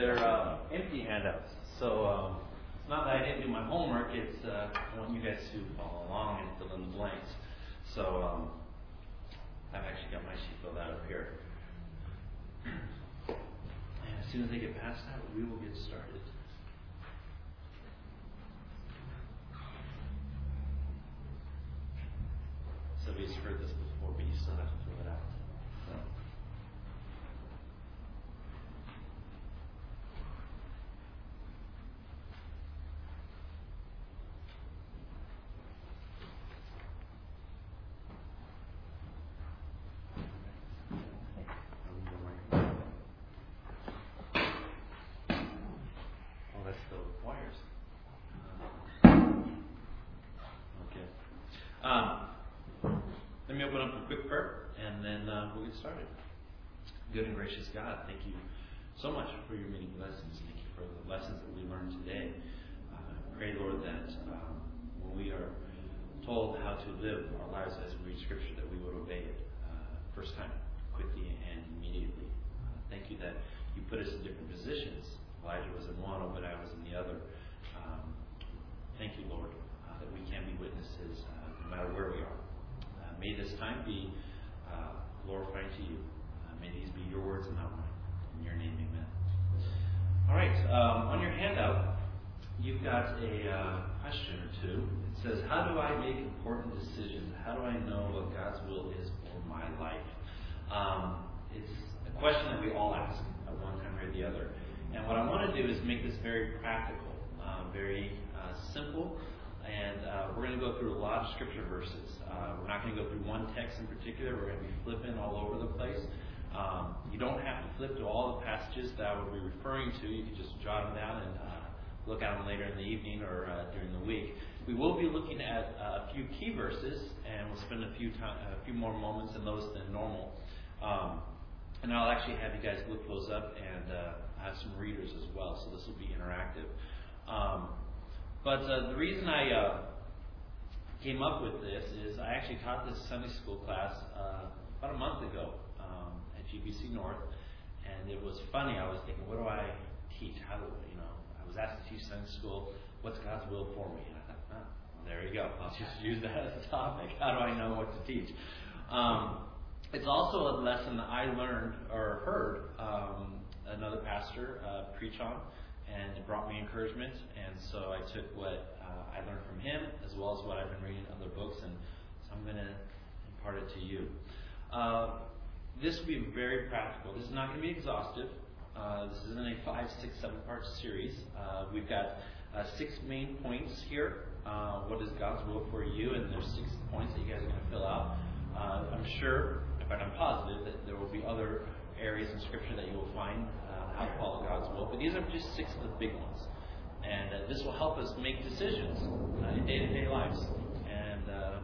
they're empty handouts. So it's not that I didn't do my homework, it's I want you guys to follow along and fill in the blanks. So I've actually got my sheet filled out up here. And as soon as they get past that, we will get started. Somebody's heard this before, but you still have to fill it out. So. Oh, that's the wires. Okay. Let me open up a quick prayer, and then we'll get started. Good and gracious God, thank you so much for your many blessings. Thank you for the lessons that we learned today. Pray, Lord, that when we are told how to live our lives as we read Scripture, that we would obey it first time, quickly and immediately. Thank you that you put us in different positions. Elijah was in one, Obadiah was in the other. Thank you, Lord, that we can be witnesses no matter where we are. May this time be glorifying to you. May these be your words and not mine. In your name, amen. All right. On your handout, you've got a question or two. It says, how do I make important decisions? How do I know what God's will is for my life? It's a question that we all ask at one time or the other. And what I want to do is make this very practical, very simple. And we're going to go through a lot of scripture verses. We're not going to go through one text in particular. We're going to be flipping all over the place. You don't have to flip to all the passages that I would be referring to. You can just jot them down and look at them later in the evening or during the week. We will be looking at a few key verses, and we'll spend a few more moments in those than normal. And I'll actually have you guys look those up, and have some readers as well, so this will be interactive. But the reason I came up with this is I actually taught this Sunday school class about a month ago at GBC North, and it was funny. I was thinking, what do I teach? I was asked to teach Sunday school. What's God's will for me? And I thought, well, there you go. I'll just use that as a topic. How do I know what to teach? It's also a lesson that I learned or heard another pastor preach on. And it brought me encouragement, and so I took what I learned from him as well as what I've been reading in other books, and so I'm going to impart it to you. This will be very practical. This is not going to be exhaustive. This isn't a 5, 6, 7-part series. We've got 6 main points here. What is God's will for you? And there's 6 points that you guys are going to fill out. I'm sure, in fact, I'm positive that there will be other areas in Scripture that you will find how to follow God's will, but these are just 6 of the big ones, and this will help us make decisions in day-to-day lives. And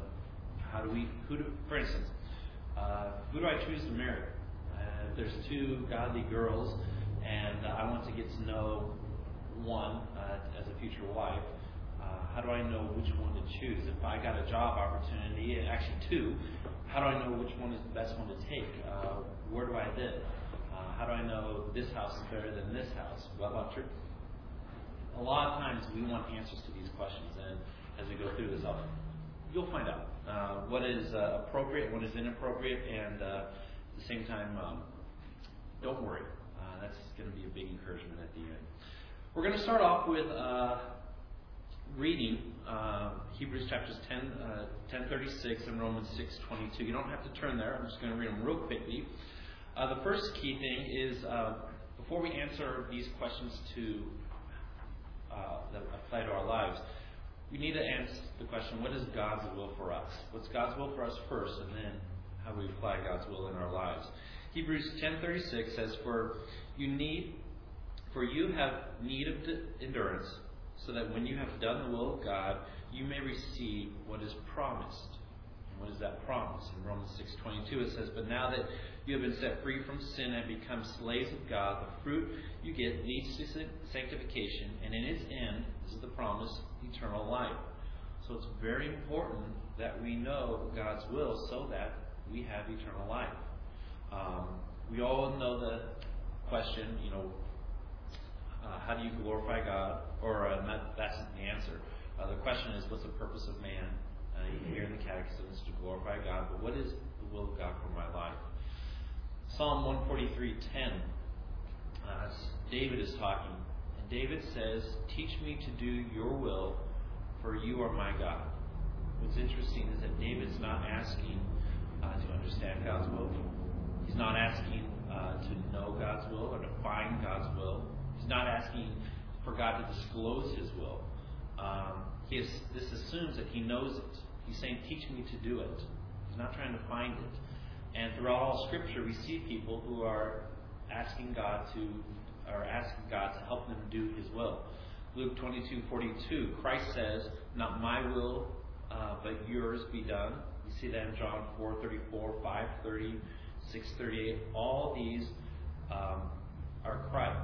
for instance, who do I choose to marry? If there's 2 godly girls, and I want to get to know one as a future wife, how do I know which one to choose? If I got a job opportunity, and actually 2, how do I know which one is the best one to take? Where do I live? How do I know this house is better than this house? What about church? A lot of times we want answers to these questions, and as we go through this, you'll find out what is appropriate, what is inappropriate, and at the same time, don't worry. That's going to be a big encouragement at the end. We're going to start off with reading Hebrews chapters 10:36 and Romans 6:22. You don't have to turn there. I'm just going to read them real quickly. The first key thing is, before we answer these questions that apply to our lives, we need to answer the question, what is God's will for us? What's God's will for us first, and then how we apply God's will in our lives. Hebrews 10:36 says, For you have need of endurance, so that when you have done the will of God, you may receive what is promised. What is that promise? In Romans 6:22 it says, But now that you have been set free from sin and become slaves of God, the fruit you get leads to sanctification, and in its end, this is the promise, eternal life. So it's very important that we know God's will so that we have eternal life. We all know the question, how do you glorify God? Or that's the answer. The question is, what's the purpose of man? You hear in the Catechism is to glorify God, but what is the will of God for my life? Psalm 143:10. David is talking, and David says, "Teach me to do your will, for you are my God." What's interesting is that David's not asking to understand God's will. He's not asking to know God's will or to find God's will. He's not asking for God to disclose His will. This assumes that He knows it. He's saying, "Teach me to do it." He's not trying to find it. And throughout all Scripture, we see people who are asking God to help them do His will. Luke 22:42, Christ says, "Not my will, but yours be done." You see that in John 4:34, 5:30, 6:38. All these are Christ.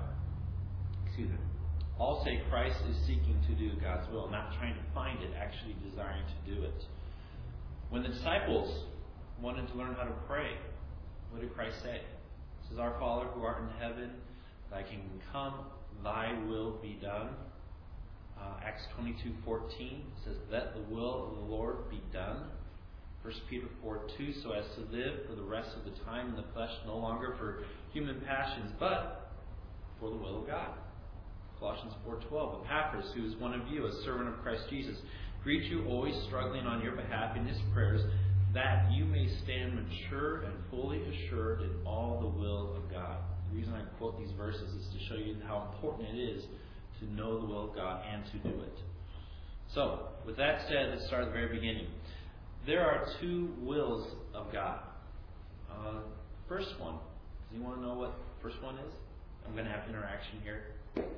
All say Christ is seeking to do God's will, not trying to find it, actually desiring to do it. When the disciples wanted to learn how to pray, what did Christ say? He says, "Our Father who art in heaven, thy kingdom come, thy will be done." Acts 22:14 says, "Let the will of the Lord be done." 1 Peter 4:2, "So as to live for the rest of the time in the flesh, no longer for human passions, but for the will of God." Colossians 4:12, "Epaphras, who is one of you, a servant of Christ Jesus, greet you, always struggling on your behalf in his prayers, that you may stand mature and fully assured in all the will of God." The reason I quote these verses is to show you how important it is to know the will of God and to do it. So, with that said, let's start at the very beginning. There are two wills of God. First one, does anyone know what the first one is? I'm going to have interaction here.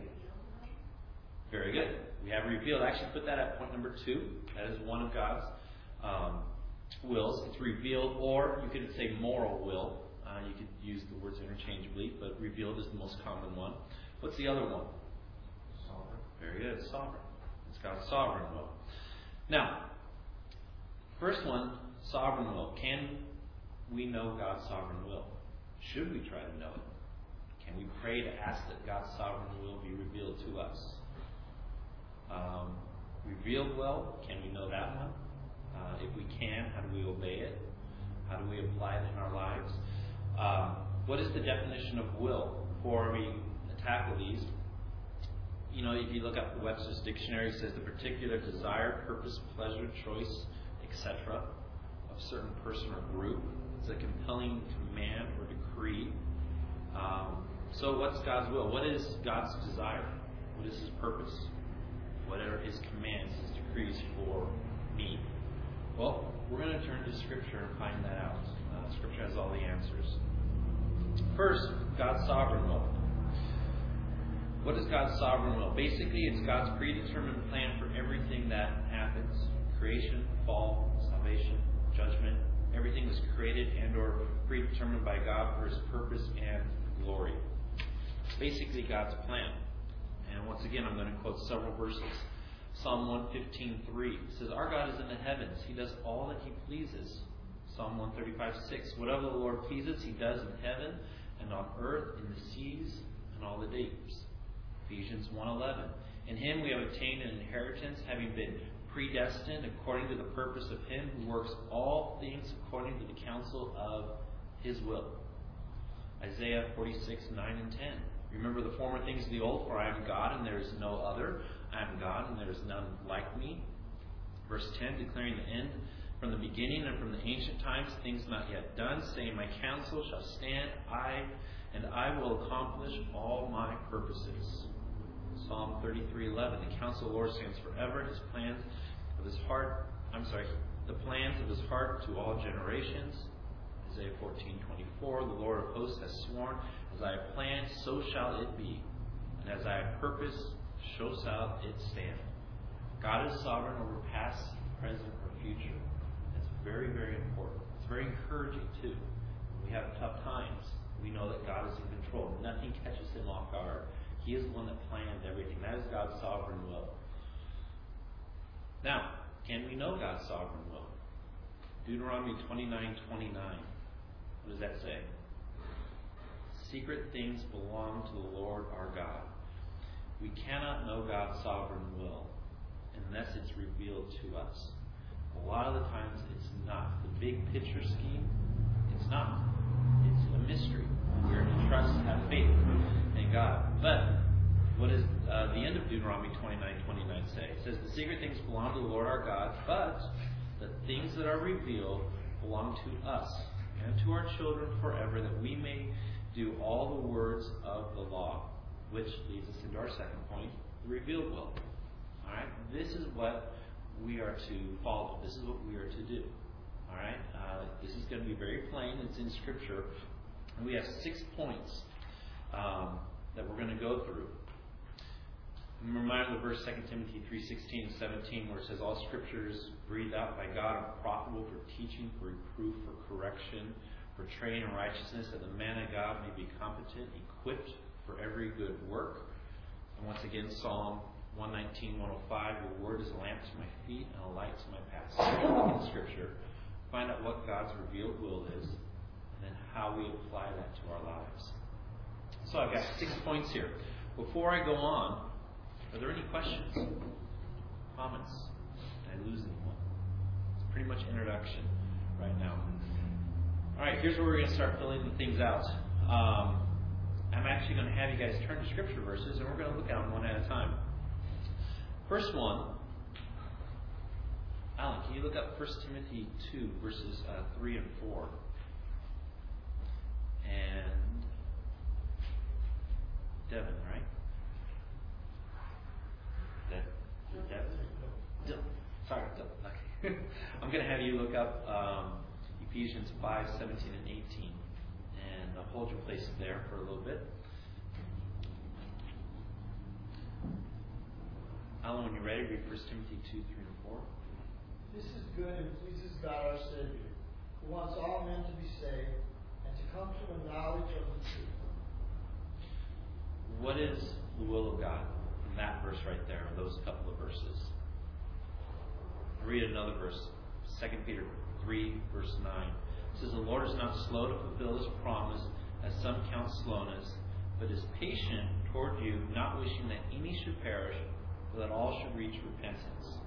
Very good. We have revealed. Actually, put that at point number 2. That is one of God's wills. It's revealed, or you could say moral will. You could use the words interchangeably, but revealed is the most common one. What's the other one? Sovereign. Very good. Sovereign. It's God's sovereign will. Now, first one, sovereign will. Can we know God's sovereign will? Should we try to know it? Can we pray to ask that God's sovereign will be revealed to us? Revealed will, can we know that one? If we can, how do we obey it? How do we apply it in our lives? What is the definition of will? Before we tackle these, if you look up the Webster's Dictionary, it says the particular desire, purpose, pleasure, choice, etc. of a certain person or group. It's a compelling command or decree. So what's God's will? What is God's desire? What is His purpose? What are His commands, His decrees for me? Well, we're going to turn to Scripture and find that out. Scripture has all the answers. First, God's sovereign will. What is God's sovereign will? Basically, it's God's predetermined plan for everything that happens. Creation, fall, salvation, judgment. Everything was created and or predetermined by God for His purpose and glory. It's basically God's plan. And once again, I'm going to quote several verses. Psalm 115:3 says, "Our God is in the heavens. He does all that He pleases." Psalm 135:6, "Whatever the Lord pleases, He does in heaven and on earth, in the seas and all the deeps." Ephesians 1:11, "In Him we have obtained an inheritance, having been predestined according to the purpose of Him who works all things according to the counsel of His will." Isaiah 46:9 and 10. "Remember the former things of the old, for I am God and there is no other. I am God and there is none like me." Verse 10, declaring the end from the beginning and from the ancient times, things not yet done, saying, "My counsel shall stand, I will accomplish all my purposes." Psalm 33:11, "The counsel of the Lord stands forever, the plans of His heart to all generations." Isaiah 14:24, "The Lord of hosts has sworn, as I have planned, so shall it be. And as I have purposed, so shall it stand." God is sovereign over past, present, or future. That's very, very important. It's very encouraging, too. When we have tough times, we know that God is in control. Nothing catches Him off guard. He is the one that planned everything. That is God's sovereign will. Now, can we know God's sovereign will? Deuteronomy 29:29. What does that say? "Secret things belong to the Lord our God. We cannot know God's sovereign will unless it's revealed to us. A lot of the times it's not. The big picture scheme, it's not. It's a mystery. We're to trust and have faith in God. But what does the end of Deuteronomy 29:29 say? It says, the secret things belong to the Lord our God, but the things that are revealed belong to us and to our children forever, that we may do all the words of the law. Which leads us into our second point, the revealed will. Alright? This is what we are to follow. This is what we are to do. Alright? This is going to be very plain. It's in Scripture. And we have 6 points that we're going to go through. I'm reminded of the verse 2 Timothy 3:16 and 17, where it says, all Scripture is breathed out by God and profitable for teaching, for reproof, for correction, for training in righteousness, that the man of God may be competent, equipped for every good work. And once again, Psalm 119:105, your word is a lamp to my feet and a light to my path. So we're going to look in Scripture, find out what God's revealed will is, and then how we apply that to our lives. So I've got 6 points here. Before I go on, are there any questions? Comments? Did I lose anyone? It's pretty much introduction right now. Alright, here's where we're going to start filling the things out. I'm actually going to have you guys turn to Scripture verses, and we're going to look at them one at a time. First one, Alan, can you look up 1 Timothy 2, verses 3 and 4? And Devin, right? Devin? Sorry, Devin. Okay. I'm going to have you look up Ephesians 5:17 and 18. And hold your place there for a little bit. Alan, when you're ready, read 1 Timothy 2, 3 and 4. This is good and pleases God our Savior, who wants all men to be saved and to come to a knowledge of the truth. What is the will of God? In that verse right there, those couple of verses. I'll read another verse, 2 Peter 3, verse 9. It says, the Lord is not slow to fulfill His promise, as some count slowness, but is patient toward you, not wishing that any should perish, but that all should reach repentance.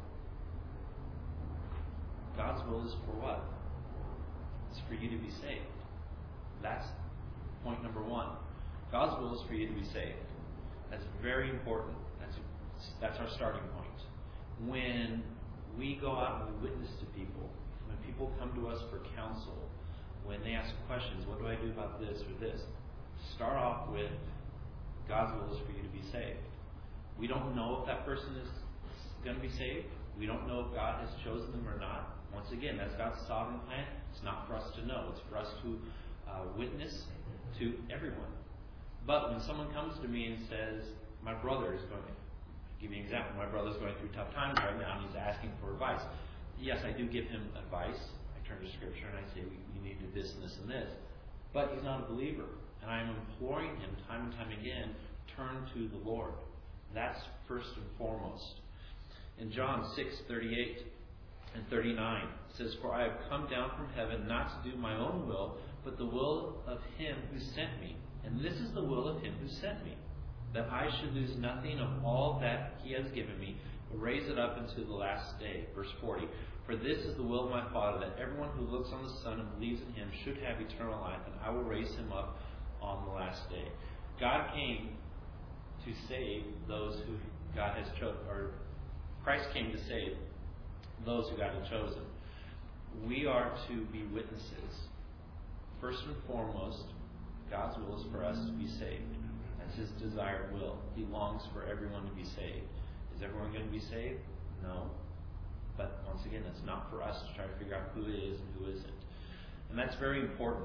God's will is for what? It's for you to be saved. That's point number 1. God's will is for you to be saved. That's very important. That's our starting point. When we go out and we witness to people, when people come to us for counsel, when they ask questions, what do I do about this or this? Start off with, God's will is for you to be saved. We don't know if that person is going to be saved. We don't know if God has chosen them or not. Once again, that's God's sovereign plan. It's not for us to know. It's for us to witness to everyone. But when someone comes to me and says, my brother is going, give you an example, my brother's going through tough times right now and he's asking for advice. Yes, I do give him advice. I turn to Scripture and I say, you need to do this and this and this. But he's not a believer. And I'm imploring him time and time again, turn to the Lord. That's first and foremost. In John 6:38 and 39, it says, for I have come down from heaven not to do my own will, but the will of Him who sent me. And this is the will of Him who sent me, that I should lose nothing of all that He has given me, but raise it up unto the last day. Verse 40, for this is the will of my Father, that everyone who looks on the Son and believes in Him should have eternal life, and I will raise him up on the last day. God came to save those who God has chosen, or Christ came to save those who God has chosen. We are to be witnesses. First and foremost, God's will is for us to be saved. That's His desired will. He longs for everyone to be saved. Is everyone going to be saved? No. But once again, it's not for us to try to figure out who is and who isn't. And that's very important.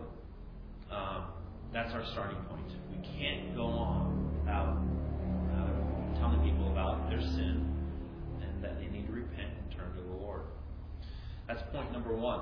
That's our starting point. We can't go on without telling people about their sin and that they need to repent and turn to the Lord. That's point number 1.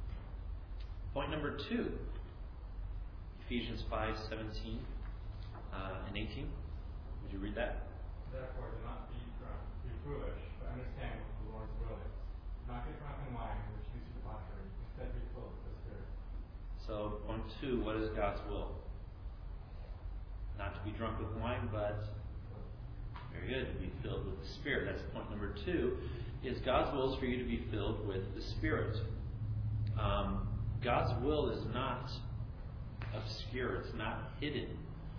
Point number 2, Ephesians 5:17 and 18. Would you read that? Therefore, do not be drunk, be foolish, but understand what the Lord's will is. Do not get drunk in wine, which leads to debauchery. Instead, be filled with the Spirit. So, point 2, what is God's will? Not to be drunk with wine, but Very good. To be filled with the Spirit. That's point number 2. Is God's will is for you to be filled with the Spirit. God's will is not obscure. It's not hidden.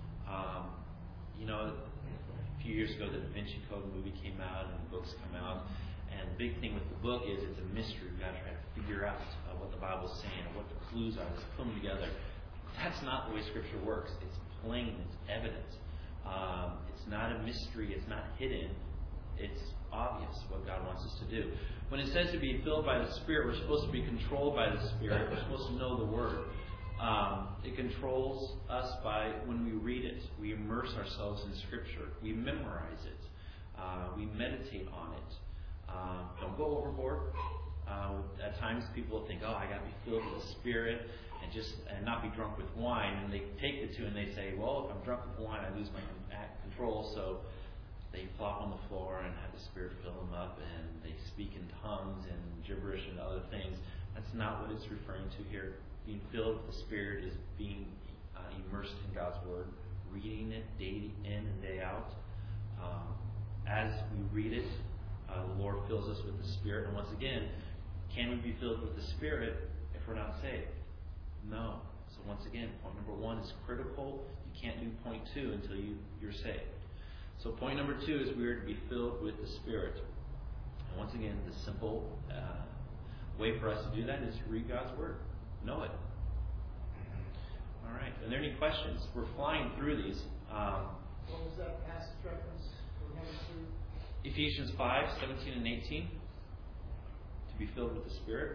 A few years ago, the Da Vinci Code movie came out and the books come out. And the big thing with the book is it's a mystery. You've got to try to figure out what the Bible's saying or what the clues are. Let's put them together. That's not the way Scripture works. It's plain. It's evident. It's not a mystery. It's not hidden. It's obvious what God wants us to do. When it says to be filled by the Spirit, we're supposed to be controlled by the Spirit. We're supposed to know the Word. It controls us by when we read it. We immerse ourselves in Scripture. We memorize it. We meditate on it. Don't go overboard. At times people think, I got to be filled with the Spirit and not be drunk with wine. And they take the two and they say, well, if I'm drunk with wine, I lose my control. So they flop on the floor and have the Spirit fill them up, and they speak in tongues and gibberish and other things. That's not what it's referring to here. Being filled with the Spirit is being immersed in God's Word, reading it day in and day out. As we read it, the Lord fills us with the Spirit. And once again, can we be filled with the Spirit if we're not saved? No. So once again, point number 1 is critical. You can't do point 2 until you're saved. So point number 2 is we are to be filled with the Spirit. And once again, the simple way for us to do that is read God's Word. Know it. All right. Are there any questions? We're flying through these. What was that passage reference we're heading through? Ephesians 5:17 and 18. To be filled with the Spirit.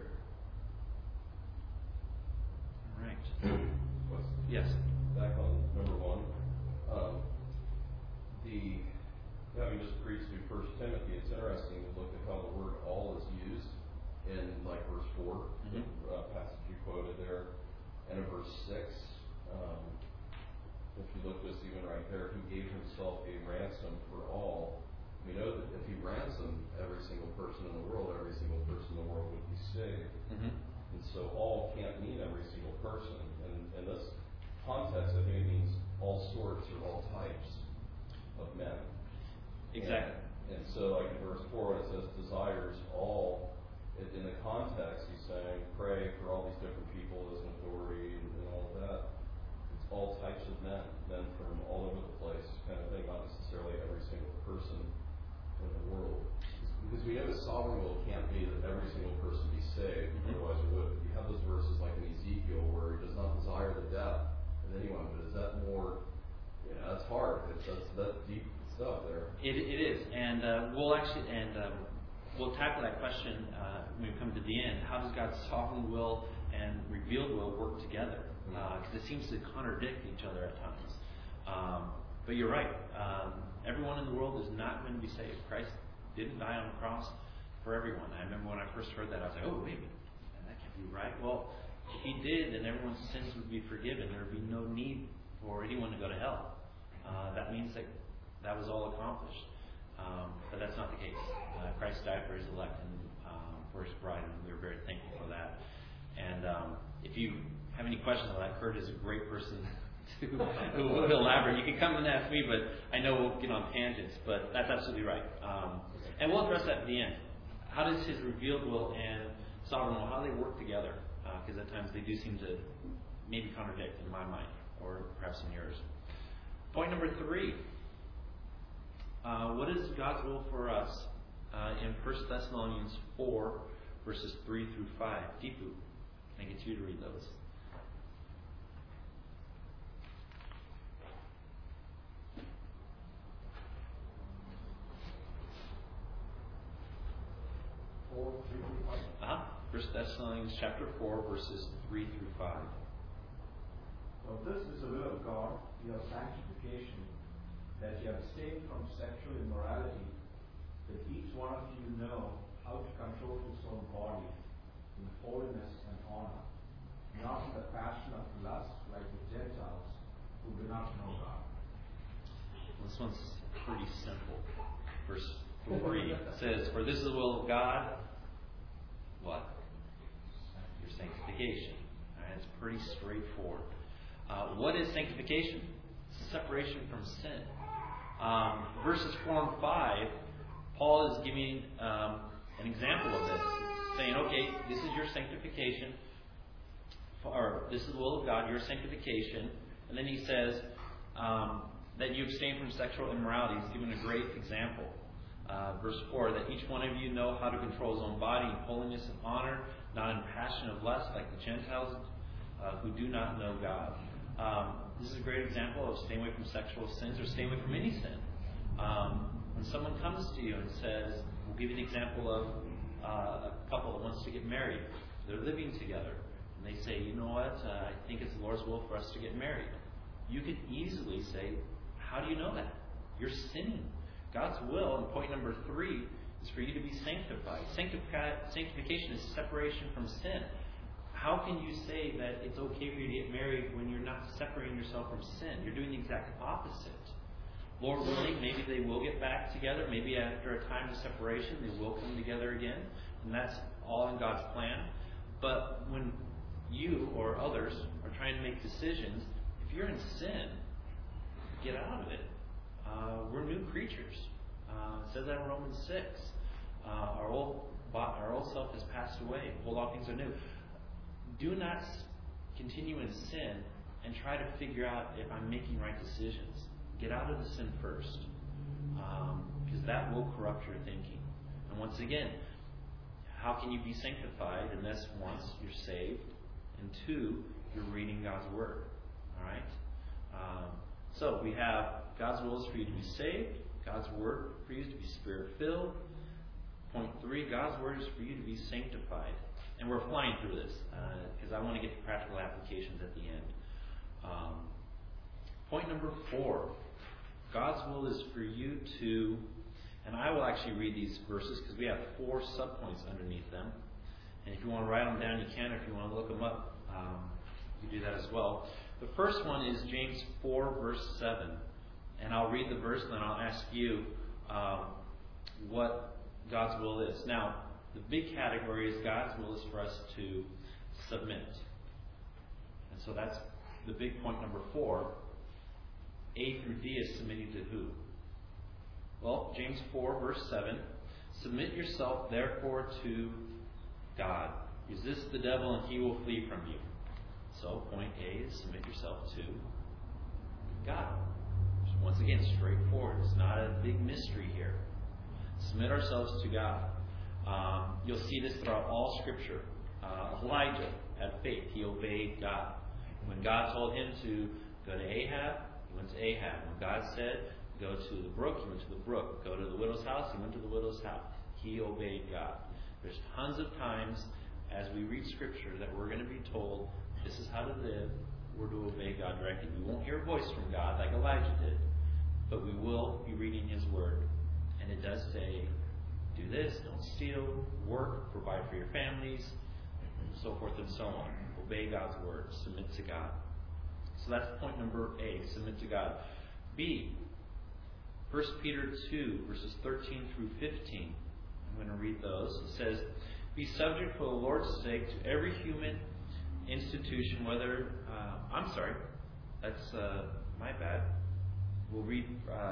All right. Yes. Back on number 1. Having just preached through 1 Timothy, it's interesting to look at how the word all is used in verse 4, the passage you quoted there, and in verse 6. If you look this even right there, who gave himself a ransom for all. We know that if he ransomed every single person in the world, every single person in the world would be saved. And so all can't mean every single person. And in this context, I think it means all sorts or all types of men. Exactly. And so like in verse 4, it says desires all. In the context, he's saying pray for all these different people as an authority and all of that. It's all types of men from all over the place kind of thing, not necessarily every single person in the world. Because we know the sovereign will can't be that every single person be saved, otherwise it would. You have those verses like in Ezekiel where he does not desire the death of anyone, but is that more, that's hard. That's deep stuff there. It is, and we'll tackle that question when we come to the end. How does God's sovereign will and revealed will work together? Because it seems to contradict each other at times. But you're right. Everyone in the world is not going to be saved. Christ didn't die on the cross for everyone. I remember when I first heard that, I was like, oh, wait a minute. That can't be right. Well, if he did, then everyone's sins would be forgiven. There would be no need for anyone to go to hell. That means that was all accomplished. But that's not the case. Christ died for his elect and for his bride, and we're very thankful for that. And if you have any questions on that, Kurt is a great person to elaborate. You can come and ask me, but I know we'll get on tangents, but that's absolutely right. And we'll address that at the end. How does his revealed will and sovereign will, how do they work together? Because at times they do seem to maybe contradict in my mind, or perhaps in yours. Point number 3. What is God's will for us in 1 Thessalonians 4, verses 3 through 5? Deepu, I get you to read those. First Thessalonians chapter 4, verses 3 through 5. Well, this is the will of God, your sanctification, that you abstain from sexual immorality, that each one of you know how to control his own body in holiness and honor, not in the passion of lust like the Gentiles who do not know God. This one's pretty simple. Verse 3 says, for this is the will of God. What? Your sanctification. All right, it's pretty straightforward. What is sanctification? Separation from sin. Verses 4 and 5, Paul is giving an example of this, saying, okay, this is your sanctification, or this is the will of God, your sanctification. And then he says that you abstain from sexual immorality. He's given a great example. Verse 4, that each one of you know how to control his own body in holiness and honor, not in passion of lust like the Gentiles who do not know God. This is a great example of staying away from sexual sins or staying away from any sin. When someone comes to you and says, we'll give you an example of a couple that wants to get married. They're living together. And they say, you know what, I think it's the Lord's will for us to get married. You could easily say, how do you know that? You're sinning. God's will, and point number 3, is for you to be sanctified. Sanctification is separation from sin. How can you say that it's okay for you to get married when you're not separating yourself from sin? You're doing the exact opposite. Lord willing, maybe they will get back together. Maybe after a time of separation, they will come together again. And that's all in God's plan. But when you or others are trying to make decisions, if you're in sin, get out of it. We're new creatures. It says that in Romans 6. Our old self has passed away. Behold, all things are new. Do not continue in sin and try to figure out if I'm making right decisions. Get out of the sin first, because that will corrupt your thinking. And once again, how can you be sanctified? And that's once you're saved, and 2, you're reading God's Word. All right. So we have God's will is for you to be saved. God's Word for you is to be Spirit-filled. Point 3, God's Word is for you to be sanctified. And we're flying through this because I want to get to practical applications at the end. Point number 4, God's will is for you to, and I will actually read these verses because we have 4 subpoints underneath them. And if you want to write them down, you can. If you want to look them up, you can do that as well. The first one is James 4, verse 7. And I'll read the verse and then I'll ask you what God's will is. Now, the big category is God's will is for us to submit. And so that's the big point number 4. A through D is submitting to who? Well, James 4, verse 7. Submit yourself, therefore, to God. Resist the devil, and he will flee from you. So, point A is submit yourself to God. Once again, straightforward. It's not a big mystery here. Submit ourselves to God. You'll see this throughout all Scripture. Elijah had faith. He obeyed God. When God told him to go to Ahab, he went to Ahab. When God said, go to the brook, he went to the brook. Go to the widow's house, he went to the widow's house. He obeyed God. There's tons of times as we read Scripture that we're going to be told, this is how to live. We're to obey God directly. We won't hear a voice from God like Elijah did, but we will be reading His Word. And it does say, do this, don't steal, work, provide for your families, and so forth and so on. Obey God's Word. Submit to God. So that's point number A, submit to God. B, 1 Peter 2, verses 13 through 15. I'm going to read those. It says, be subject for the Lord's sake to every human institution, whether... that's my bad. We'll read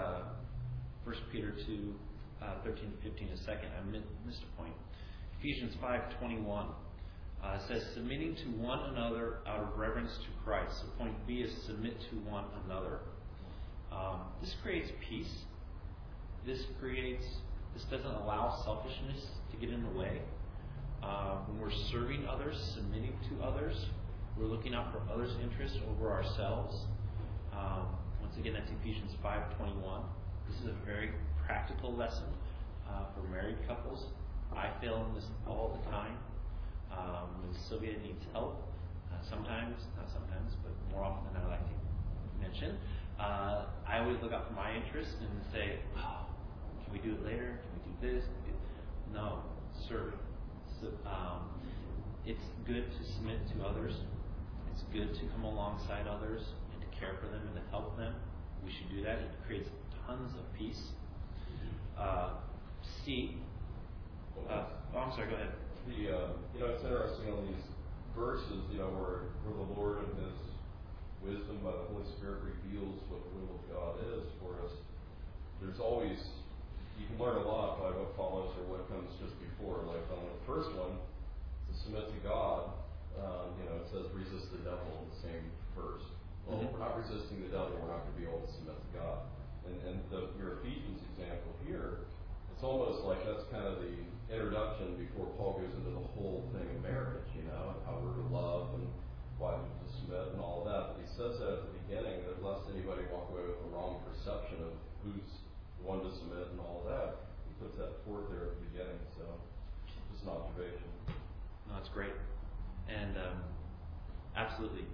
1 Peter 2, 13 to 15 in a second. I missed a point. Ephesians 5:21 says, submitting to one another out of reverence to Christ. So point B is submit to one another. This creates peace. This doesn't allow selfishness to get in the way. When we're serving others, submitting to others, we're looking out for others' interests over ourselves. Once again, that's Ephesians 5:21. This is a very practical lesson for married couples. I fail in this all the time. When Sylvia needs help, not sometimes, but more often than I like to mention, I always look out for my interest and say, oh, can we do it later? Can we do this? No, serve. So, it's good to submit to others. It's good to come alongside others and to care for them and to help them. We should do that. It creates tons of peace. C. I'm sorry. Go ahead. It's interesting on these verses, where the Lord in His wisdom by the Holy Spirit reveals what the will of God is for us. there's always, you can learn a lot by what follows or what comes just before. Like on the first one, to submit to God, it says resist the devil in the same verse. Well, if we're not resisting the devil, we're not going to be able to submit to God. And your Ephesians example here, it's almost like that's kind of the introduction before Paul goes into the whole thing of marriage, how we're to love and why we're to submit and all of that. But he says that at the beginning, that lest anybody walk away with a wrong perception of who's the one to submit and all of that. He puts that forth there at the beginning. So just an observation. No, it's great. And absolutely.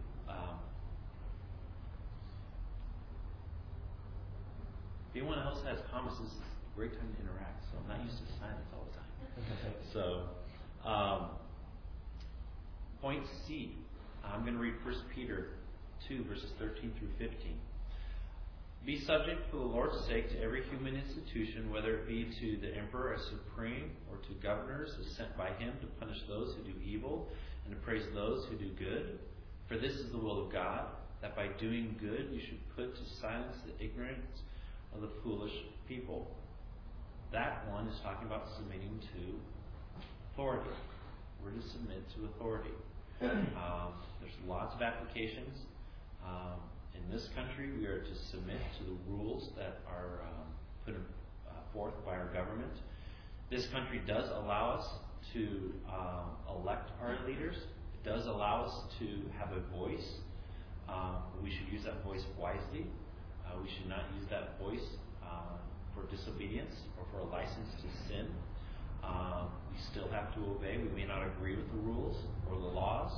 If anyone else has comments, this is a great time to interact. So I'm not used to silence all the time. So, point C. I'm going to read 1 Peter 2, verses 13 through 15. Be subject for the Lord's sake to every human institution, whether it be to the emperor as supreme, or to governors as sent by him to punish those who do evil and to praise those who do good. For this is the will of God, that by doing good you should put to silence the ignorance of the foolish people. That one is talking about submitting to authority. We're to submit to authority. There's lots of applications. In this country, we are to submit to the rules that are put forth by our government. This country does allow us to elect our leaders. It does allow us to have a voice. We should use that voice wisely. We should not use that voice for disobedience or for a license to sin. We still have to obey. We may not agree with the rules or the laws,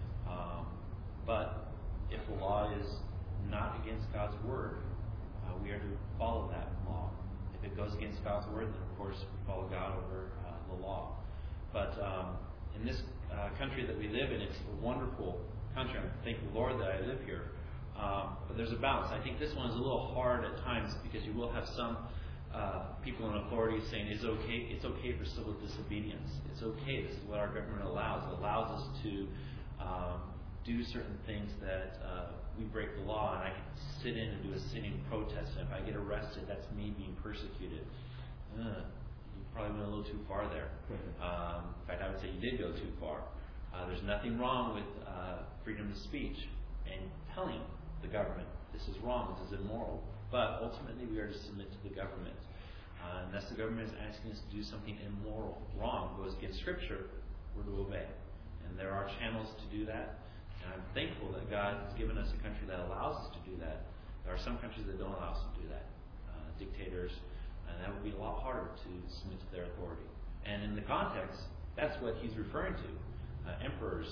but if the law is not against God's word, we are to follow that law. If it goes against God's word, then of course we follow God over the law. But in this country that we live in, it's a wonderful country. I thank the Lord that I live here. But there's a balance. I think this one is a little hard at times because you will have some people in authority saying it's okay for civil disobedience. It's okay. This is what our government allows. It allows us to do certain things that we break the law, and I can sit in and do a sitting protest. And if I get arrested, that's me being persecuted. You probably went a little too far there. In fact, I would say you did go too far. There's nothing wrong with freedom of speech and telling the government this is wrong, this is immoral. But ultimately, we are to submit to the government. Unless the government is asking us to do something immoral, wrong, goes against Scripture, we're to obey. And there are channels to do that. And I'm thankful that God has given us a country that allows us to do that. There are some countries that don't allow us to do that. Dictators, and that would be a lot harder to submit to their authority. And in the context, that's what he's referring to. Emperors,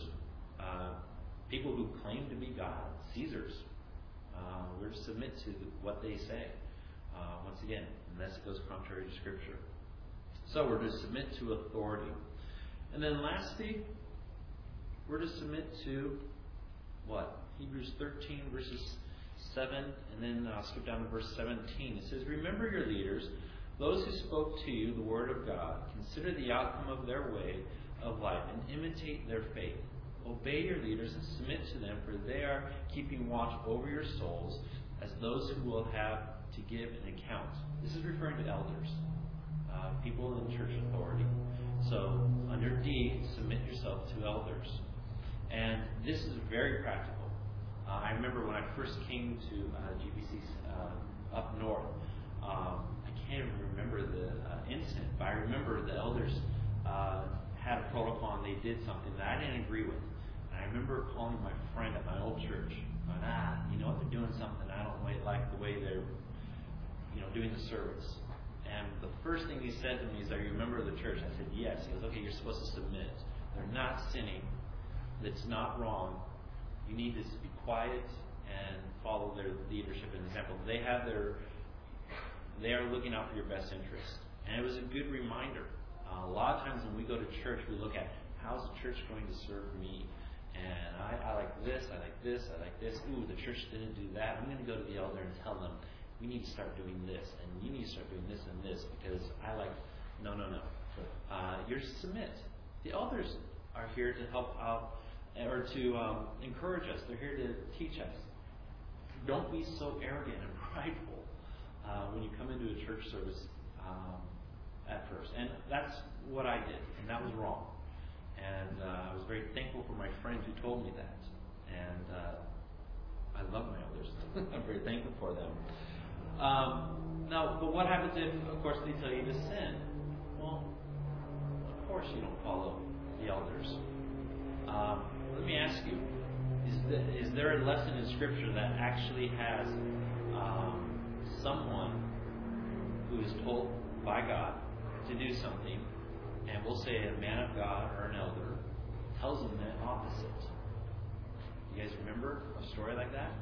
people who claim to be God, Caesars. We're to submit to what they say. Once again, unless it goes contrary to Scripture. So we're to submit to authority. And then lastly, we're to submit to what? Hebrews 13 verses 7, and then I'll skip down to verse 17. It says, remember your leaders, those who spoke to you the word of God. Consider the outcome of their way of life and imitate their faith. Obey your leaders and submit to them, for they are keeping watch over your souls as those who will have to give an account. This is referring to elders, people in church authority. So, under D, submit yourself to elders. And this is very practical. I remember when I first came to GBC up north, I can't even remember the incident, but I remember the elders had a protocol and they did something that I didn't agree with. And I remember calling my friend at my old church, going, you know what, they're doing something I don't like the way they're doing the service. And the first thing he said to me is, are you a member of the church? I said, yes. He goes, okay, you're supposed to submit. They're not sinning. That's not wrong. You need to be quiet and follow their leadership and example. They are looking out for your best interest. And it was a good reminder. A lot of times when we go to church, we look at, how's the church going to serve me? And I like this, I like this, I like this. Ooh, the church didn't do that. I'm going to go to the elder and tell them, we need to start doing this, and you need to start doing this and this, because I like, no. You're to submit. The elders are here to help out, or to encourage us. They're here to teach us. Don't be so arrogant and prideful when you come into a church service at first. And that's what I did, and that was wrong. And I was very thankful for my friends who told me that. And I love my elders. I'm very thankful for them. Now, but what happens if, of course, they tell you to sin? Well, of course you don't follow the elders. Let me ask you, is there a lesson in Scripture that actually has someone who is told by God to do something, and we'll say a man of God or an elder tells them the opposite? You guys remember a story like that?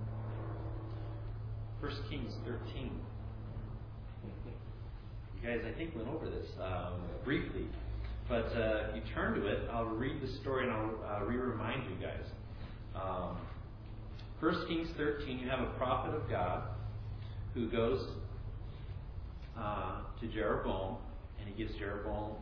1 Kings 13. You guys, I think, went over this briefly. But if you turn to it, I'll read the story and I'll re-remind you guys. 1 Kings 13, you have a prophet of God who goes to Jeroboam, and he gives Jeroboam,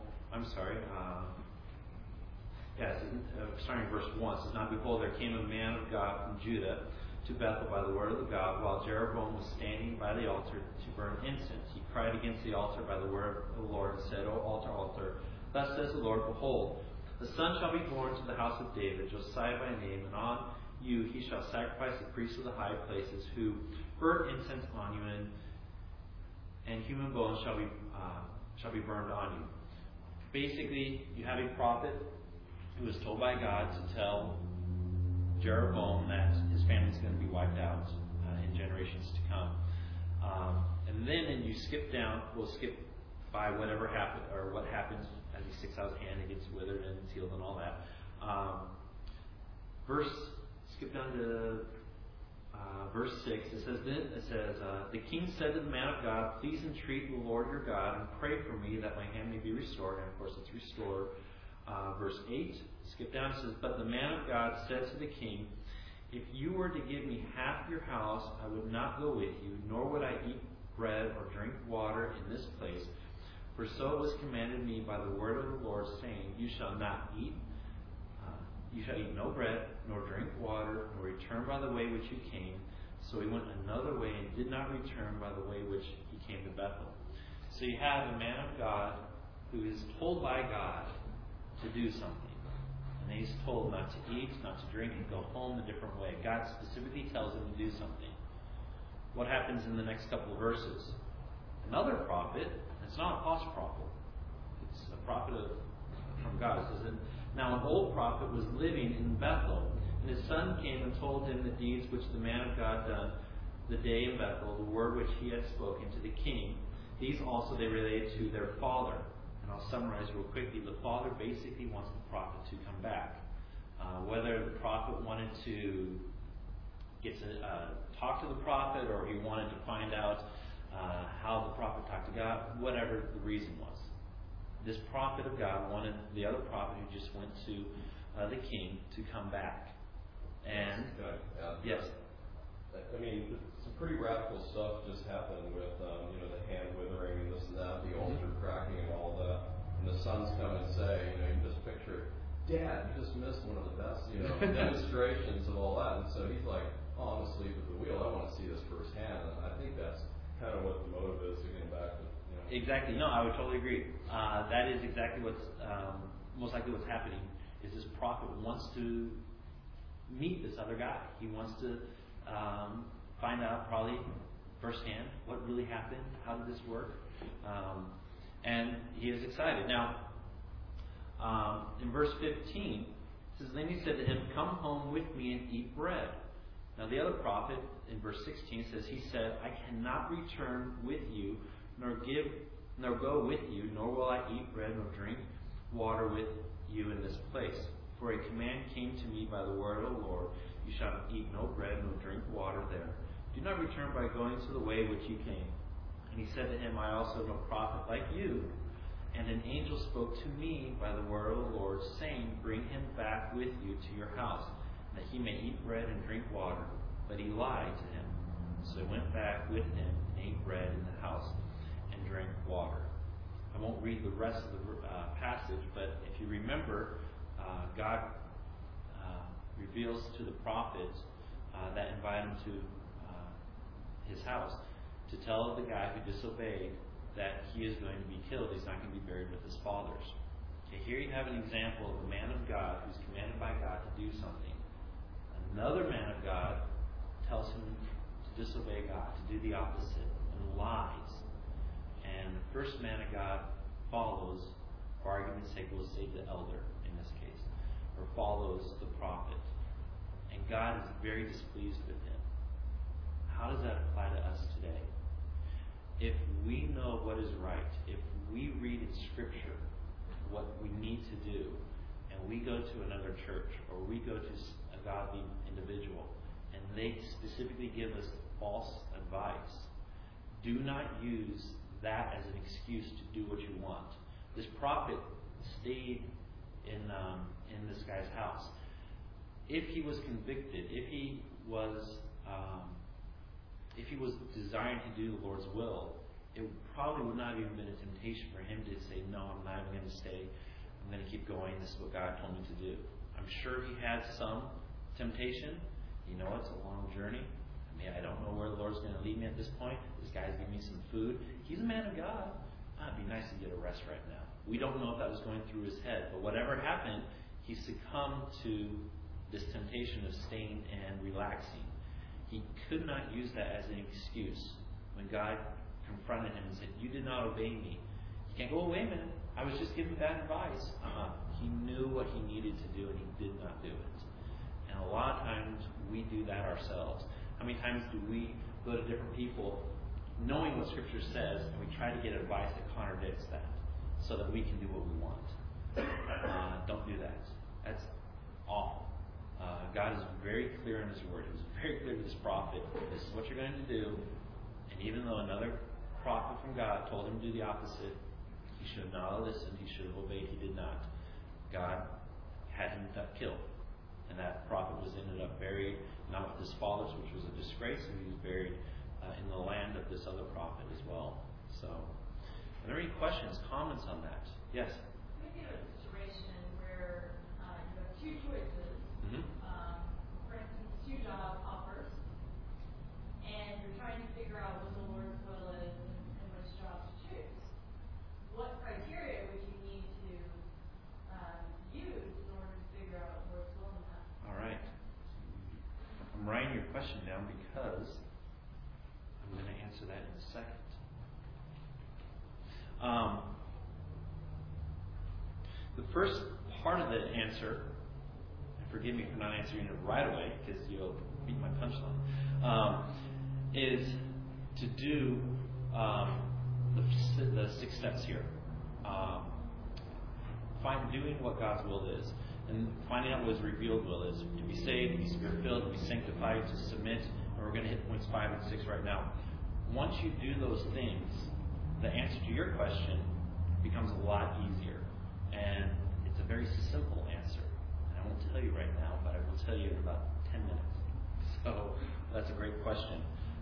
starting in verse 1, it says, Now behold, there came a man of God from Judah to Bethel by the word of the God, while Jeroboam was standing by the altar to burn incense. He cried against the altar by the word of the Lord, and said, O altar, altar, thus says the Lord, Behold, a son shall be born to the house of David, Josiah by name, and on you he shall sacrifice the priests of the high places, who burn incense on you, and human bones shall be burned on you. Basically, you have a prophet who was told by God to tell Jeroboam that his family is going to be wiped out in generations to come. And then you skip down, we'll skip by whatever happened, or what happens as he sticks out his hand and gets withered and it's healed and all that. Skip down to verse 6. It says, the king said to the man of God, Please entreat the Lord your God and pray for me that my hand may be restored. And of course it's restored. Verse 8, skip down, it says, But the man of God said to the king, If you were to give me half your house, I would not go with you, nor would I eat bread or drink water in this place. For so it was commanded me by the word of the Lord, saying, You shall eat no bread, nor drink water, nor return by the way which you came. So he went another way and did not return by the way which he came to Bethel. So you have a man of God who is told by God to do something. And he's told not to eat, not to drink, and go home a different way. God specifically tells him to do something. What happens in the next couple of verses? Another prophet, it's not a false prophet, it's a prophet from God. It says, Now an old prophet was living in Bethel, and his son came and told him the deeds which the man of God done the day in Bethel, the word which he had spoken to the king. These also they related to their father. And I'll summarize real quickly. The father basically wants the prophet to come back. Whether the prophet wanted to get to talk to the prophet, or he wanted to find out how the prophet talked to God, whatever the reason was. This prophet of God wanted the other prophet who just went to the king to come back. And yes, I mean, some pretty radical stuff just happened with the hand withering and this and that, the altar cracking and all that. And the sons come and say, you just picture, Dad, you just missed one of the best, demonstrations of all that. And so he's like, I'm asleep at the wheel. I want to see this firsthand. And I think that's kind of what the motive is to get back to. Exactly. No, I would totally agree. That is exactly what's most likely what's happening. Is this prophet wants to meet this other guy. He wants to find out probably firsthand what really happened, how did this work, and he is excited. Now, in verse 15, it says, Then he said to him, Come home with me and eat bread. Now the other prophet, in verse 16, says, He said, I cannot return with you, nor go with you, nor will I eat bread nor drink water with you in this place. For a command came to me by the word of the Lord, You shall eat no bread nor drink water there. Do not return by going to the way which you came. And he said to him, I also am a prophet like you. And an angel spoke to me by the word of the Lord, saying, Bring him back with you to your house, that he may eat bread and drink water. But he lied to him. So he went back with him and ate bread in the house and drank water. I won't read the rest of the passage, but if you remember, God reveals to the prophet that invited him to his house to tell the guy who disobeyed that he is going to be killed. He's not going to be buried with his fathers. Okay, here you have an example of a man of God who's commanded by God to do something. Another man of God tells him to disobey God, to do the opposite, and lies. And the first man of God follows, for argument's sake, we'll say the elder in this case, or follows the prophet. And God is very displeased with him. How does that apply to us today? If we know what is right, if we read in Scripture what we need to do, and we go to another church, or we go to a godly individual, and they specifically give us false advice, do not use that as an excuse to do what you want. This prophet stayed in this guy's house. If he was convicted, if he was desiring to do the Lord's will, it probably would not have even been a temptation for him to say, no, I'm not even going to stay. I'm going to keep going. This is what God told me to do. I'm sure he had some temptation. You know, it's a long journey. I mean, I don't know where the Lord's going to lead me at this point. This guy's giving me some food. He's a man of God. It'd be nice to get a rest right now. We don't know if that was going through his head, but whatever happened, he succumbed to this temptation of staying and relaxing. He could not use that as an excuse when God confronted him and said, you did not obey me. You can't go, wait a minute, I was just giving bad advice. He knew what he needed to do, and he did not do it. And a lot of times we do that ourselves. How many times do we go to different people knowing what Scripture says, and we try to get advice that contradicts that so that we can do what we want? Don't do that. That's awful. God is very clear in His Word. He was very clear to this prophet, this is what you're going to do. And even though another prophet from God told him to do the opposite, he should not have listened. He should have obeyed. He did not. God had him killed. And that prophet ended up buried, not with his fathers, which was a disgrace, and he was buried in the land of this other prophet as well. So, are there any questions, comments on that? Yes? Maybe a situation where you have two choices. Mm-hmm. For instance, two job offers, and you're trying to figure out what the Lord's will is and which job to choose. What criteria would you need to use in order to figure out the Lord's will in that? All right. I'm writing your question down because I'm going to answer that in a second. The first part of the answer, and forgive me for not answering it right away because you'll beat my punchline, is to do the 6 steps here. Doing what God's will is, and finding out what His revealed will is. To be saved, to be Spirit-filled, to be sanctified, to submit. And we're going to hit points 5 and 6 right now. Once you do those things, the answer to your question becomes a lot easier. And it's a very simple answer. And I won't tell you right now, but I will tell you in about 10 minutes. So that's a great question.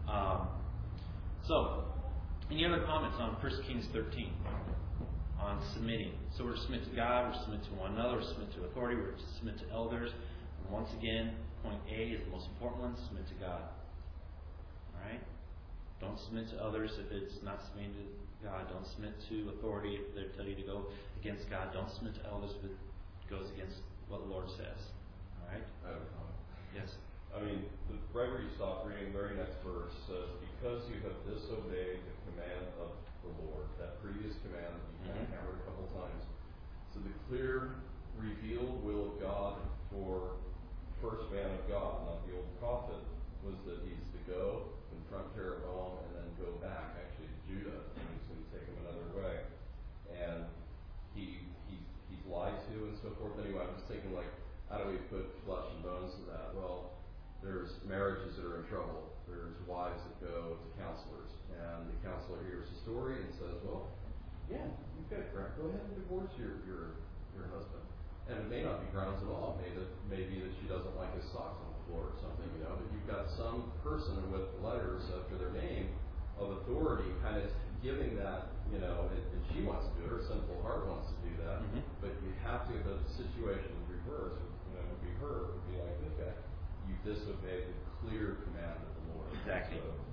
So, any other comments on 1 Kings 13? On submitting. So we're to submit to God, we're to submit to one another, we're to submit to authority, we're to submit to elders. And once again, point A is the most important one, submit to God. Alright? Don't submit to others if it's not submitting to God. Don't submit to authority if they tell you to go against God. Don't submit to elders if it goes against what the Lord says. Alright? I have a comment. Yes. I mean, right where you stopped reading, the very next verse says, because you have disobeyed the command of the Lord, that previous command that you kind of hammered a couple times. So the clear, revealed will of God for first man of God, not the old prophet, was that he's to go, confront Jeroboam, and then go back, actually to Judah, and he's going to take him another way. And he's lied to and so forth. Anyway, I'm just thinking, like, how do we put flesh and bones to that? Well, there's marriages that are in trouble. There's wives that go to counselors. And the counselor hears the story and says, well, yeah, you've got it, go ahead and divorce your husband. And it may not be grounds at all. It may be that she doesn't like his socks on the floor or something, but you've got some person with letters after their name of authority kind of giving that, and she wants to do it, her sinful heart wants to do that. Mm-hmm. But you have to, the situation is reversed, would be her, would be like, okay, you disobeyed the clear command of the Lord. Exactly. So,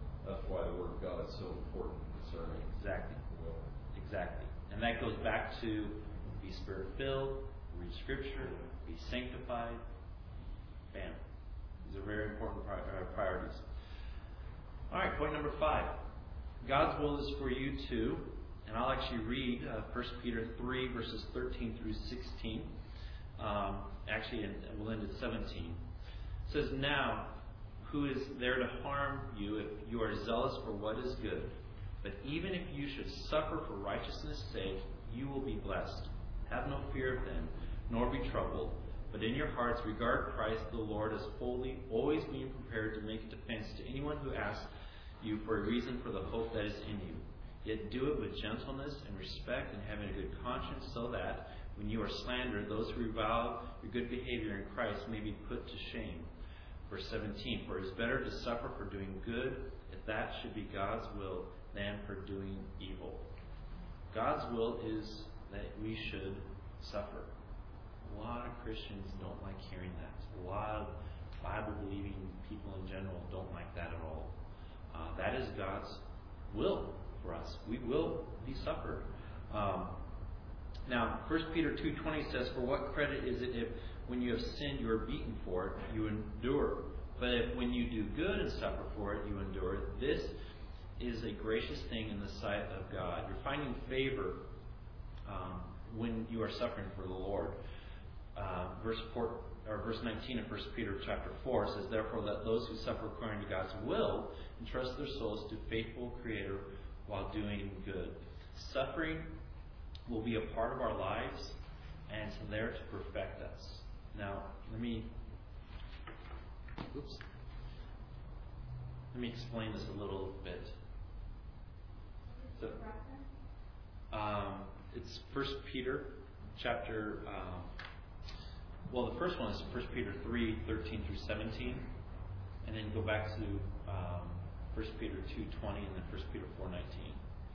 That's why the Word of God is so important concerning Exactly. the will. Exactly. And that goes back to be Spirit-filled, read Scripture, be sanctified. Bam. These are very important priorities. All right, point number 5. God's will is for you to, and I'll actually read 1 Peter 3, verses 13 through 16. And we'll end at 17. It says, "Now, who is there to harm you if you are zealous for what is good? But even if you should suffer for righteousness' sake, you will be blessed. Have no fear of them, nor be troubled, but in your hearts regard Christ the Lord as holy, always being prepared to make a defense to anyone who asks you for a reason for the hope that is in you. Yet do it with gentleness and respect and having a good conscience, so that, when you are slandered, those who revile your good behavior in Christ may be put to shame." Verse 17, "For it is better to suffer for doing good, if that should be God's will, than for doing evil." God's will is that we should suffer. A lot of Christians don't like hearing that. A lot of Bible-believing people in general don't like that at all. That is God's will for us. We will be suffered. Now, 1 Peter 2:20 says, "For what credit is it if, when you have sinned, you are beaten for it, you endure? But if when you do good and suffer for it, you endure, this is a gracious thing in the sight of God." You're finding favor when you are suffering for the Lord. Verse 19 of 1 Peter chapter 4 says, "Therefore let those who suffer according to God's will entrust their souls to faithful Creator while doing good." Suffering will be a part of our lives, and it's there to perfect us. Now, let me explain this a little bit. So, it's 1 Peter chapter. The first one is 1 Peter 3, 13 through 17, and then go back to 1 Peter 2:20, and then 1 Peter 4:19.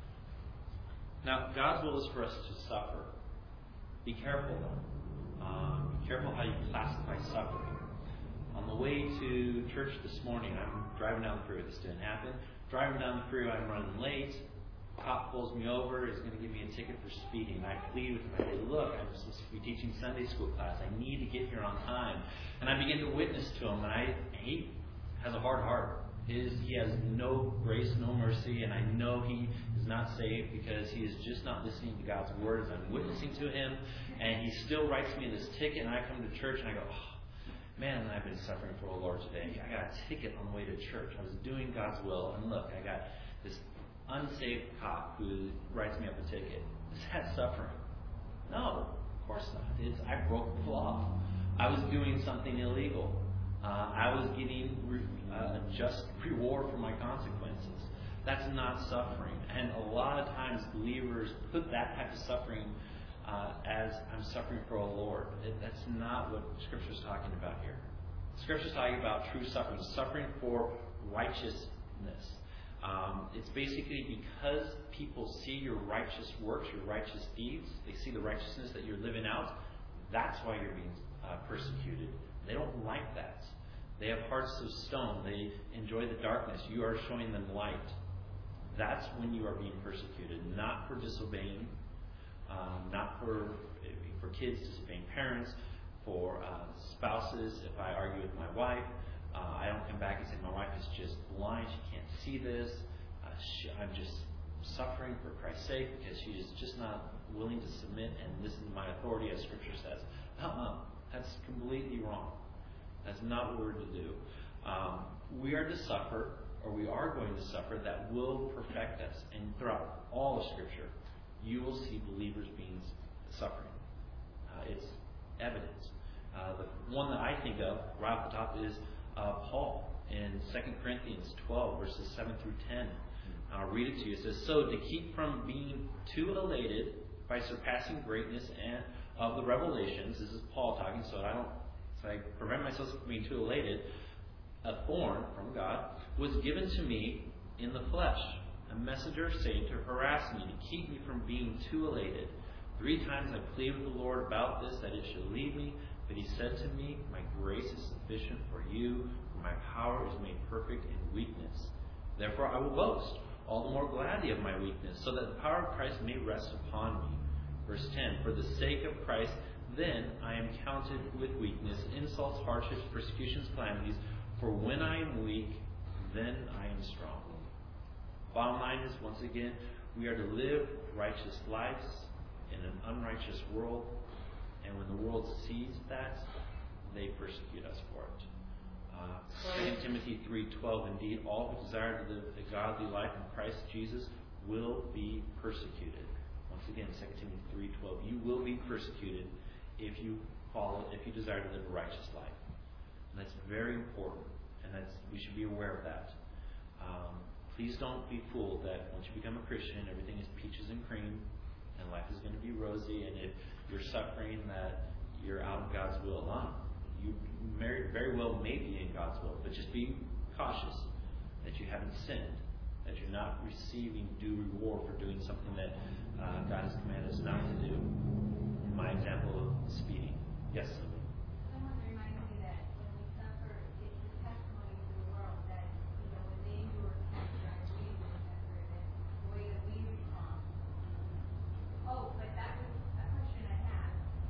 Now, God's will is for us to suffer. Be careful, though. Be careful how you classify suffering. On the way to church this morning, I'm driving down the freeway. This didn't happen. Driving down the freeway, I'm running late. Cop pulls me over. He's going to give me a ticket for speeding. I plead with him. I say, "Look, I'm supposed to be teaching Sunday school class. I need to get here on time." And I begin to witness to him. And he has a hard heart. He has no grace, no mercy, and I know he is not saved because he is just not listening to God's word as I'm witnessing to him. And he still writes me this ticket, and I come to church and I go, "Oh, man, I've been suffering for the Lord today. I got a ticket on the way to church. I was doing God's will, and look, I got this unsaved cop who writes me up a ticket." Is that suffering? No, of course not. I broke the law. I was doing something illegal. I was getting a just reward for my consequences. That's not suffering. And a lot of times believers put that type of suffering as I'm suffering for a Lord. That's not what Scripture is talking about here. Scripture is talking about true suffering, suffering for righteousness. It's basically because people see your righteous works, your righteous deeds. They see the righteousness that you're living out. That's why you're being persecuted. They don't like that. They have hearts of stone. They enjoy the darkness. You are showing them light. That's when you are being persecuted, not for disobeying, not for kids disobeying parents, for spouses. If I argue with my wife, I don't come back and say, "My wife is just blind. She can't see this. I'm just suffering for Christ's sake because she is just not willing to submit, and this is my authority," as Scripture says. That's completely wrong. That's not what we're to do. We are to suffer, or we are going to suffer, that will perfect us. And throughout all of Scripture, you will see believers being suffering. It's evident. The one that I think of right off the top is Paul in 2 Corinthians 12, verses 7 through 10. I'll read it to you. It says, "So to keep from being too elated by surpassing greatness and of the revelations," this is Paul talking, so I prevent myself from being too elated, "a thorn from God was given to me in the flesh, a messenger of Satan to harass me, to keep me from being too elated. 3 times I pleaded with the Lord about this, that it should leave me. But he said to me, 'My grace is sufficient for you, for my power is made perfect in weakness.' Therefore I will boast, all the more gladly of my weakness, so that the power of Christ may rest upon me. Verse 10, for the sake of Christ, then I am counted with weakness, insults, hardships, persecutions, calamities, for when I am weak, then I am strong. Bottom line is, once again, we are to live righteous lives in an unrighteous world, and when the world sees that, they persecute us for it. 2 Timothy 3:12, indeed, all who desire to live a godly life in Christ Jesus will be persecuted. Once again, 2 Timothy 3:12, you will be persecuted if you desire to live a righteous life. And that's very important, and we should be aware of that. Please don't be fooled that once you become a Christian, everything is peaches and cream, and life is going to be rosy, and if you're suffering, that you're out of God's will. You very well may be in God's will, but just be cautious that you haven't sinned, that you're not receiving due reward for doing something that God has commanded us not to do. In my example of speeding. Yes, Sylvia? Someone reminds me that when we suffer, it's a testimony to the world that, when they endure cancer, I believe in cancer, that the way that we respond. Oh, but that was a question I had.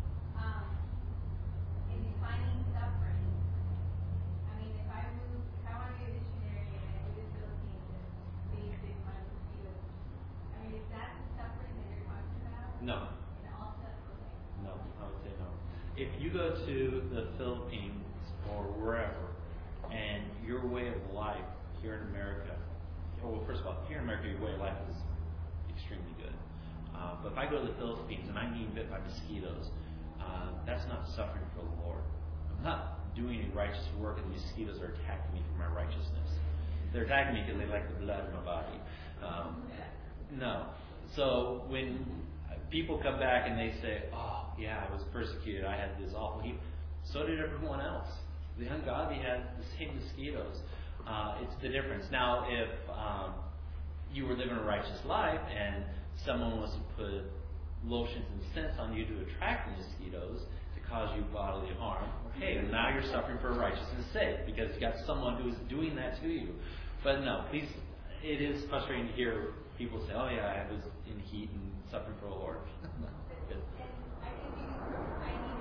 In defining suffering, if I want to be a missionary and I go to the Philippines and be big by mosquitoes, is that the suffering that you're talking about? No. And also, okay. No, I would say no. If you go to the Philippines or wherever, and your way of life here in America, well, first of all, here in America, your way of life is extremely good. But if I go to the Philippines and I'm being bit by mosquitoes, that's not suffering for the Lord. I'm not doing a righteous work and the mosquitoes are attacking me for my righteousness. They're attacking me because they like the blood in my body. No. So when people come back and they say, oh, yeah, I was persecuted, I had this awful heat, so did everyone else. The ungodly had the same mosquitoes. It's the difference. Now, if you were living a righteous life and someone was to put lotions and scents on you to attract the mosquitoes to cause you bodily harm, okay, now you're suffering for righteousness' sake because you got someone who is doing that to you. But no, please, it is frustrating to hear people say, oh yeah, I was in heat and suffering for the Lord. No, good. And I think I need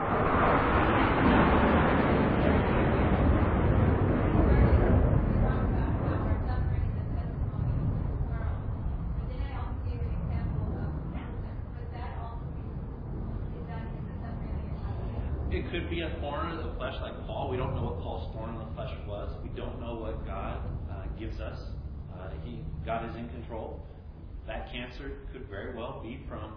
to talk about how our suffering is a testimony to the world. But then I also gave an example of cancer. But that also is that in the suffering that you're talking about? It could be a thorn in the flesh like Paul. We don't know what Paul's thorn in the flesh was. We don't know what God gives us. God is in control. That cancer could very well be from,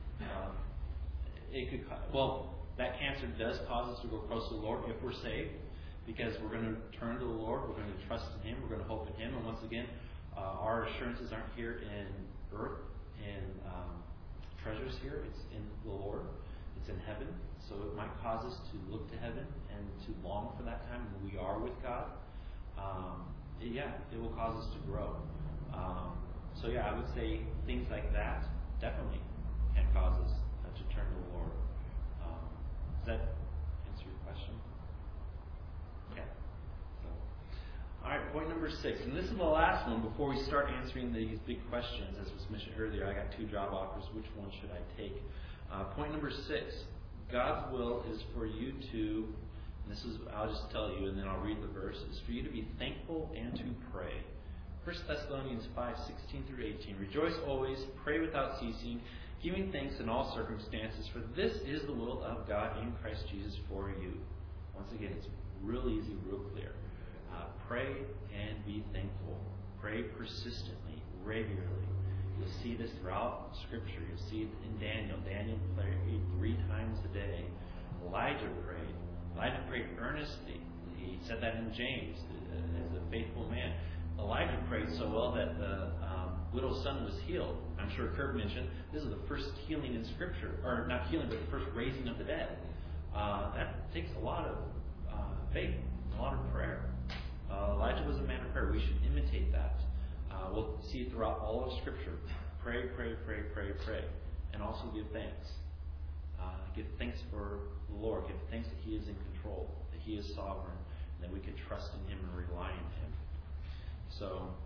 that cancer does cause us to go close to the Lord if we're saved, because we're going to turn to the Lord, we're going to trust in Him, we're going to hope in Him, and once again, our assurances aren't here in earth and treasures here, it's in the Lord, it's in heaven, so it might cause us to look to heaven and to long for that time when we are with God. It will cause us to grow. I would say things like that definitely can cause us to turn to the Lord. Does that answer your question? Okay. All right, point number 6. And this is the last one before we start answering these big questions. As was mentioned earlier, I got 2 job offers. Which one should I take? Point number 6. God's will is for you to, and this is, I'll just tell you and then I'll read the verse, is for you to be thankful and to pray. 1 Thessalonians 5:16-18. Rejoice always, pray without ceasing, giving thanks in all circumstances, for this is the will of God in Christ Jesus for you. Once again, it's real easy, real clear. Pray and be thankful. Pray persistently, regularly. You'll see this throughout Scripture. You'll see it in Daniel. Daniel prayed 3 times a day. Elijah prayed. Elijah prayed earnestly. He said that in James as a faithful man. Elijah prayed so well that the widow's son was healed. I'm sure Kurt mentioned this is the first healing in Scripture, or not healing, but the first raising of the dead. That takes a lot of faith, a lot of prayer. Elijah was a man of prayer. We should imitate that. We'll see it throughout all of Scripture. Pray, pray, pray, pray, pray, and also give thanks. Give thanks for the Lord. Give thanks that He is in control, that He is sovereign, and that we can trust in Him and rely on Him. So,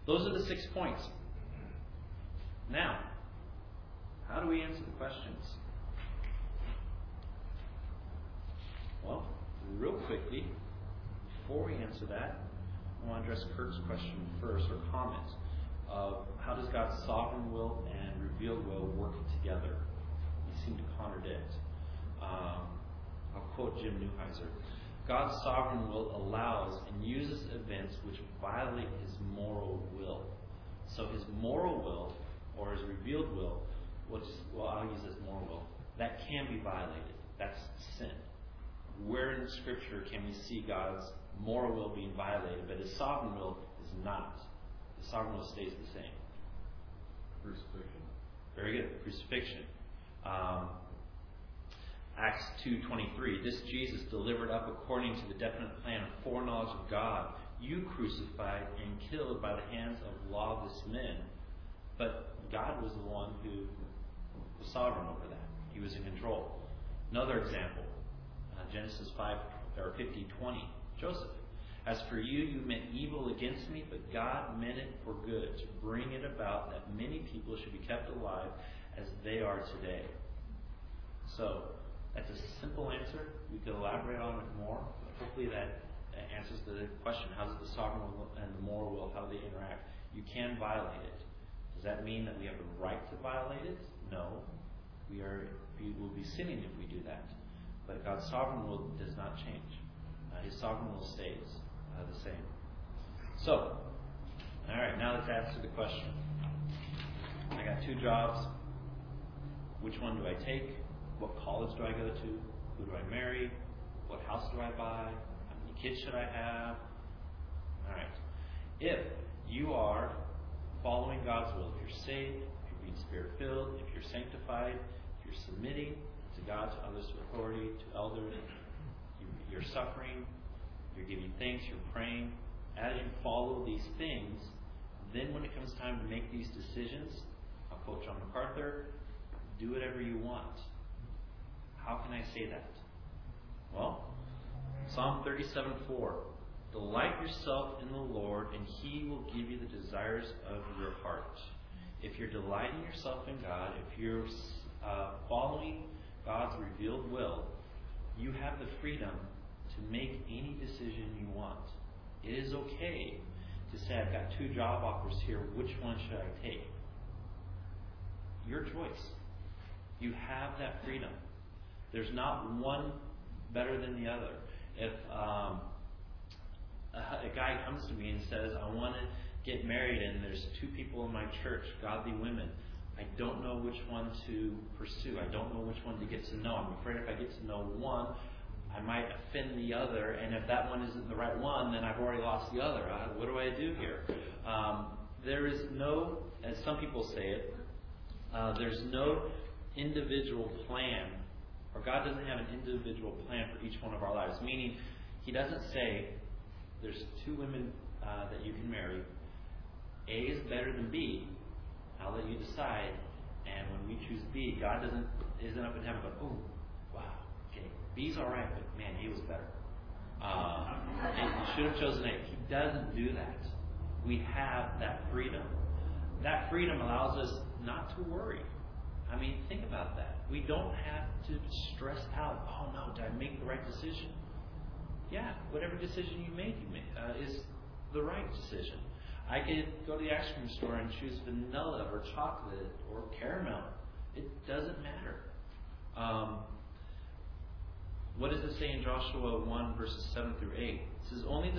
Those are the 6 points. Now, how do we answer the questions? Well, real quickly, before we answer that, I want to address Kurt's question first, or comment, of how does God's sovereign will and revealed will work together? They seem to contradict. I'll quote Jim Neuheiser. God's sovereign will allows and uses events which violate his moral will. So his moral will, or his revealed will, I'll use this moral will, that can be violated. That's sin. Where in the Scripture can we see God's moral will being violated, but his sovereign will is not? The sovereign will stays the same. Crucifixion. Very good. Crucifixion. Acts 2:23. This Jesus delivered up according to the definite plan of foreknowledge of God, you crucified and killed by the hands of lawless men. But God was the one who was sovereign over that. He was in control. Another example, Genesis 50:20. Joseph. As for you, you meant evil against me, but God meant it for good, to bring it about that many people should be kept alive as they are today. So, that's a simple answer. We could elaborate on it more, but hopefully that answers the question. How does the sovereign will and the moral will, how do they interact? You can violate it. Does that mean that we have the right to violate it? No. We will be sinning if we do that. But God's sovereign will does not change. His sovereign will stays the same. So, all right, now let's answer the question. I got 2 jobs. Which one do I take? What college do I go to? Who do I marry? What house do I buy? How many kids should I have? All right. If you are following God's will, if you're saved, if you're being Spirit-filled, if you're sanctified, if you're submitting to God, to others, to authority, to elders, you're suffering, you're giving thanks, you're praying. As you follow these things, then when it comes time to make these decisions, I'll quote John MacArthur, do whatever you want. How can I say that? Well, Psalm 37:4. Delight yourself in the Lord, and He will give you the desires of your heart. If you're delighting yourself in God, if you're following God's revealed will, you have the freedom to make any decision you want. It is okay to say, I've got 2 job offers here. Which one should I take? Your choice. You have that freedom. There's not one better than the other. If a guy comes to me and says, I want to get married and there's 2 people in my church, godly women, I don't know which one to pursue. I don't know which one to get to know. I'm afraid if I get to know one, I might offend the other, and if that one isn't the right one, then I've already lost the other. What do I do here? There is no, as some people say it, there's no individual plan, or God doesn't have an individual plan for each one of our lives. Meaning, He doesn't say, there's 2 women that you can marry. A is better than B. I'll let you decide. And when we choose B, God isn't up in heaven going, oh, wow, okay, B's all right, but man, A was better. You should have chosen A. He doesn't do that. We have that freedom. That freedom allows us not to worry. I mean, think about that. We don't have to stress out, oh no, did I make the right decision? Yeah, whatever decision you made is the right decision. I could go to the ice cream store and choose vanilla or chocolate or caramel. It doesn't matter. What does it say in Joshua 1 verses 7 through 8? It says, only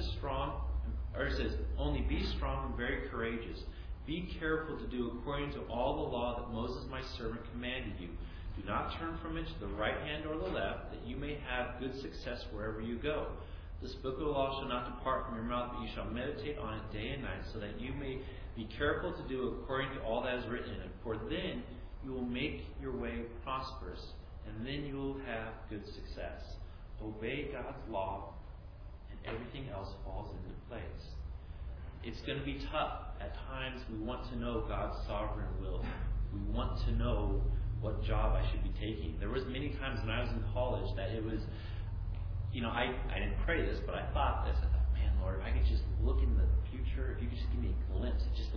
be strong and very courageous. Be careful to do according to all the law that Moses my servant commanded you. Do not turn from it to the right hand or the left, that you may have good success wherever you go. This book of the law shall not depart from your mouth, but you shall meditate on it day and night, so that you may be careful to do according to all that is written in it. For then you will make your way prosperous, and then you will have good success. Obey God's law, and everything else falls into place. It's going to be tough. At times we want to know God's sovereign will. We want to know what job I should be taking. There was many times when I was in college that it was, I didn't pray this, but I thought this. I thought, man, Lord, if I could just look in the future, if you could just give me a glimpse, just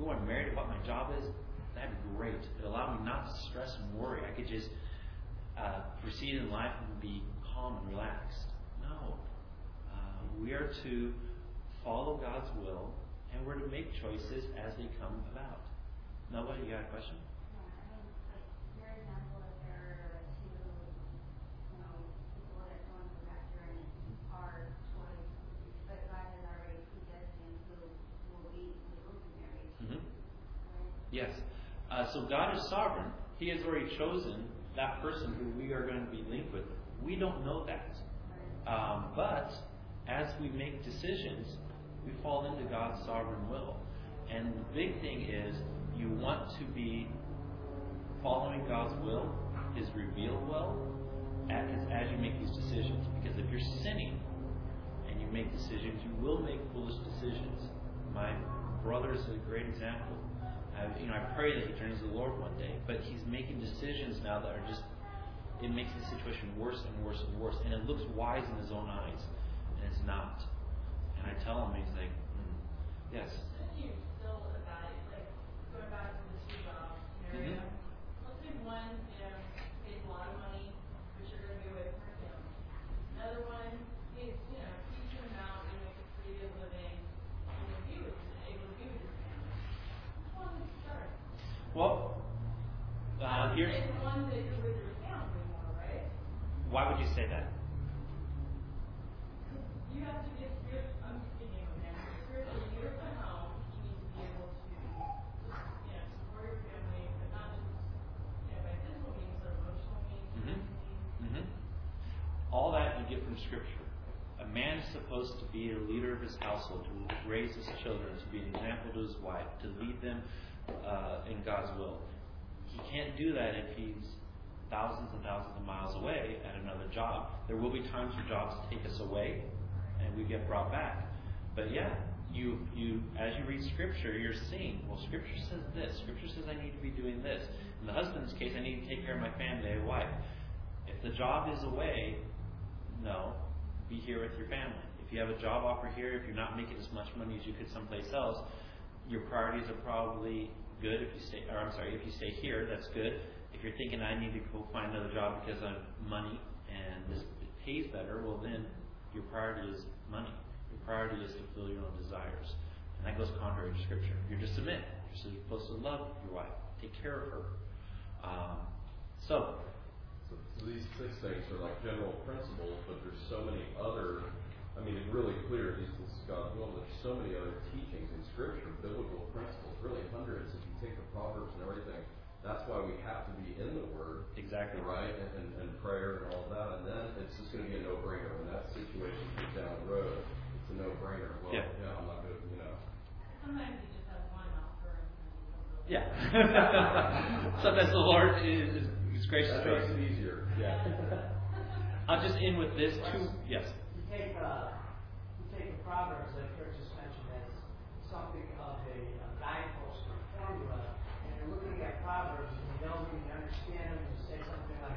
who I'm married to, what my job is, that'd be great. It allowed me not to stress and worry. I could just proceed in life and be calm and relaxed. No. We are to follow God's will, and we're to make choices as they come about. Nobody, you got a question? Your example, if there are two, people that go into a factor and it's hard choice, but God has already predestined who will be married. Mm-hmm. Right? Yes. So God is sovereign. He has already chosen that person who we are going to be linked with. We don't know that. But as we make decisions, we fall into God's sovereign will. And the big thing is you want to be following God's will, His revealed will, as you make these decisions. Because if you're sinning and you make decisions, you will make foolish decisions. My brother is a great example. I pray that he turns to the Lord one day, but he's making decisions now that are just, it makes the situation worse and worse and worse, and it looks wise in his own eyes, and it's not. And I tell him, he's like, yes. Shouldn't you still evaluate, like, going back to the two job scenario? Let's say one, pays a lot of money, but you're going to be away from your family. Another one pays, huge amount, you make a pretty good living, able to be with his family. Which one would you start? Well, here's... It's the one that you're with your family more, right? Why would you say that? You have to get spiritual. I'm speaking of man. Spiritually, you're at home. You need to be able to, support your family, but not just, by physical means, but emotional means. All that you get from Scripture. A man is supposed to be a leader of his household, to raise his children, to be an example to his wife, to lead them in God's will. He can't do that if he's thousands and thousands of miles away at another job. There will be times where jobs take us away, and we get brought back. But yeah, you as you read Scripture, you're seeing, well, Scripture says this. Scripture says I need to be doing this. In the husband's case, I need to take care of my family, my wife. If the job is away, no, be here with your family. If you have a job offer here, if you're not making as much money as you could someplace else, your priorities are probably good if you stay here, that's good. If you're thinking I need to go find another job because of money and this pays better, well then your priority is money. Your priority is to fulfill your own desires. And that goes contrary to Scripture. You're to submit. You're supposed to love your wife. Take care of her. So these 6 things are like general principles, but there's so many other, it's really clear, this is God's will, there's so many other teachings in Scripture, biblical principles, really hundreds if you take the Proverbs and everything. That's why we have to be in the Word. Exactly. Right? And prayer and all that. And then it's just going to be a no-brainer. When that situation comes down the road, it's a no-brainer. Well, I'm not going to, Sometimes you just have one offer and then you don't go. Yeah. Sometimes the Lord is gracious that to us. makes it easier. Yeah. I'll just end with this too. Yes. You take the Proverbs that Kurt just mentioned as something of a guidepost or formula, and you're looking at Proverbs and you don't really understand them. You say something like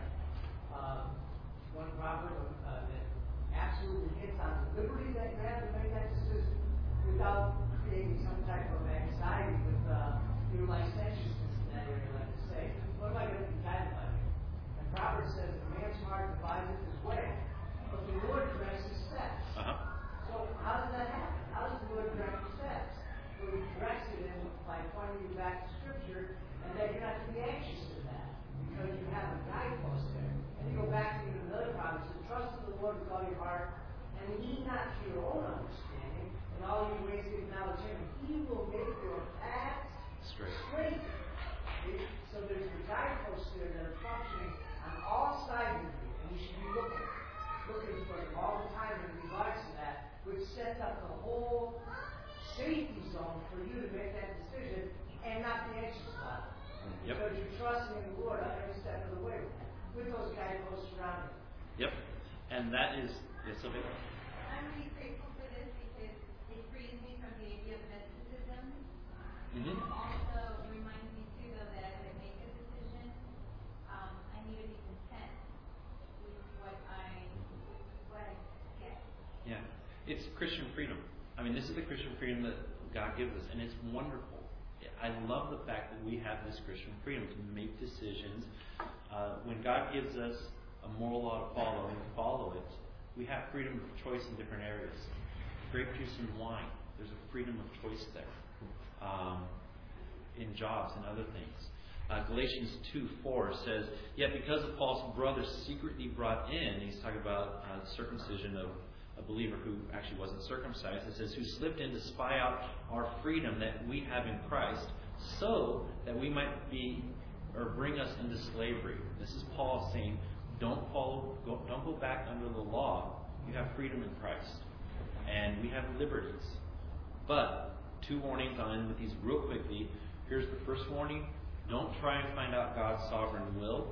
one proverb that absolutely hits on the liberty that you have to make that decision without creating some type of anxiety with your licentiousness in that area, like to say, what am I going to be guided by? And Proverbs says, a man's heart deviseth his way, but the Lord directs his steps. So how does that happen? How does the Lord direct your steps? Well, He directs it by pointing you back to Scripture, and then you're not to be anxious in that, because you have a guidepost there. And you go back to another promise, trust in the Lord with all your heart, and lean not to your own understanding, and all your ways to acknowledge Him. He will make your paths straight. So there's the guideposts there that are functioning on all sides of you, and you should be looking for them all the time in regards to that, which sets up the whole safety zone for you to make that decision and not be anxious about it. Yep. Because you're trusting in the Lord on every step of the way with those guideposts around you. Yep. And that is so big. I'm really grateful for this because it frees me from the idea of mysticism. Mm-hmm. Also reminds me too, though, that as I make a decision, I need to be content with what I get. Yeah. It's Christian freedom. This is the Christian freedom that God gives us, and it's wonderful. I love the fact that we have this Christian freedom to make decisions. When God gives us a moral law to follow and we follow it, we have freedom of choice in different areas. Grape juice and wine, there's a freedom of choice there. In jobs and other things. Galatians 2:4 says, "Yet because a false brother secretly brought in," he's talking about circumcision of a believer who actually wasn't circumcised, it says, "who slipped in to spy out our freedom that we have in Christ, so that we might be, or bring us into slavery." This is Paul saying, don't go back under the law. You have freedom in Christ. And we have liberties. But 2 warnings, I'll end with these real quickly. Here's the first warning. Don't try and find out God's sovereign will.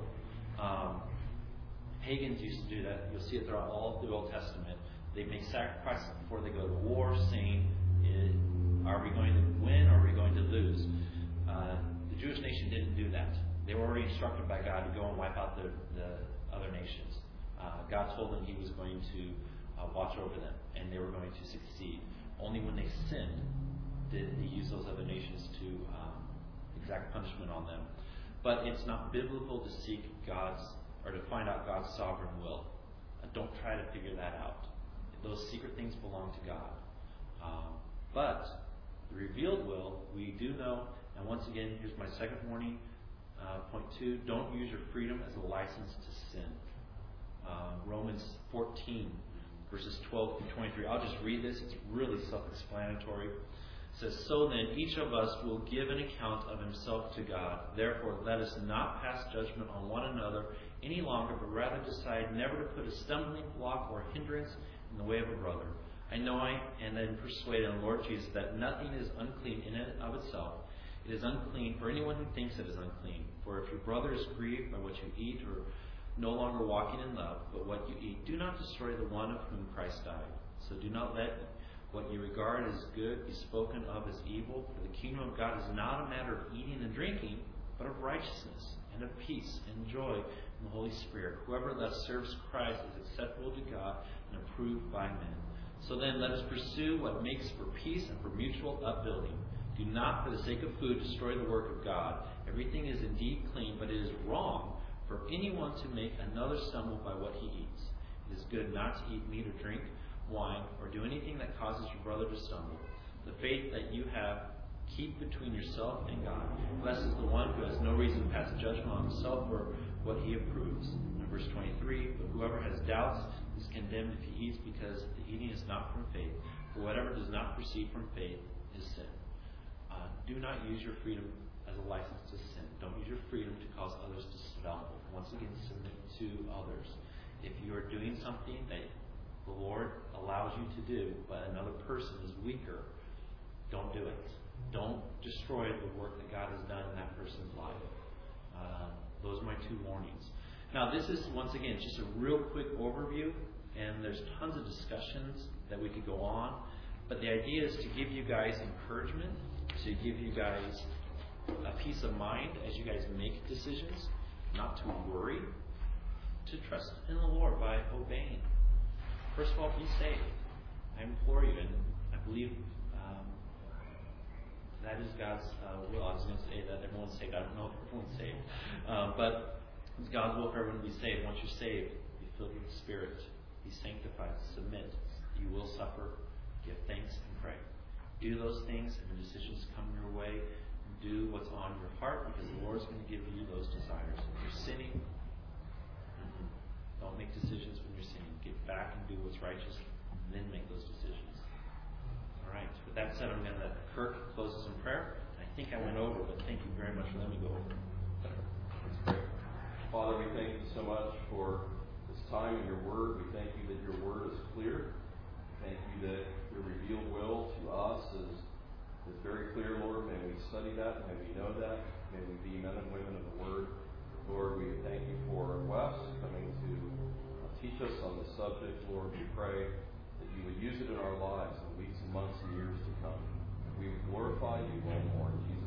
Pagans used to do that. You'll see it throughout all of the Old Testament. They make sacrifices before they go to war, saying, are we going to win or are we going to lose? The Jewish nation didn't do that. They were already instructed by God to go and wipe out the other nations. God told them He was going to watch over them, and they were going to succeed. Only when they sinned did He use those other nations to exact punishment on them. But it's not biblical to seek or to find out God's sovereign will. Don't try to figure that out. Those secret things belong to God. But the revealed will, we do know, and once again, here's my second warning. Point 2, don't use your freedom as a license to sin. Romans 14, verses 12 through 23. I'll just read this. It's really self-explanatory. It says, "So then, each of us will give an account of himself to God. Therefore, let us not pass judgment on one another any longer, but rather decide never to put a stumbling block or hindrance in the way of a brother. I know and am persuaded in the Lord Jesus that nothing is unclean in and of itself. It is unclean for anyone who thinks it is unclean. For if your brother is grieved by what you eat, or no longer walking in love, but what you eat, do not destroy the one of whom Christ died. So do not let what you regard as good be spoken of as evil. For the kingdom of God is not a matter of eating and drinking, but of righteousness and of peace and joy in the Holy Spirit. Whoever thus serves Christ is acceptable to God and approved by men. So then let us pursue what makes for peace and for mutual upbuilding. Do not, for the sake of food, destroy the work of God. Everything is indeed clean, but it is wrong for anyone to make another stumble by what he eats. It is good not to eat meat or drink wine or do anything that causes your brother to stumble. The faith that you have, keep between yourself and God. Blessed is the one who has no reason to pass judgment on himself for what he approves." And verse 23, "But whoever has doubts is condemned if he eats, because the eating is not from faith. For whatever does not proceed from faith is sin." Do not use your freedom as a license to sin. Don't use your freedom to cause others to stumble. Once again, submit to others. If you are doing something that the Lord allows you to do, but another person is weaker, don't do it. Don't destroy the work that God has done in that person's life. Those are my 2 warnings. Now, this is, once again, just a real quick overview, and there's tons of discussions that we could go on, but the idea is to give you guys encouragement, to give you guys a peace of mind as you guys make decisions, not to worry, to trust in the Lord by obeying. First of all, be saved. I implore you, and I believe that is God's will. I was going to say that everyone's saved. I don't know if everyone's saved. But it's God's will for everyone to be saved. Once you're saved, be filled with the Spirit. Be sanctified. Submit. You will suffer. Give thanks and pray. Do those things, and the decisions come your way. Do what's on your heart, because the Lord's going to give you those desires. If you're sinning, don't make decisions when you're sinning. Get back and do what's righteous, and then make those decisions. All right. With that said, I'm going to let Kirk close us in prayer. I think I went over, but thank you very much for letting me go over. That's great. Father, we thank you so much for this time in your word. We thank you that your word is clear. Thank you that your revealed will to us is very clear, Lord. May we study that. May we know that. May we be men and women of the word. Lord, we thank you for Wes coming to teach us on this subject. Lord, we pray that you would use it in our lives in weeks and months and years to come. We would glorify you one more in Jesus'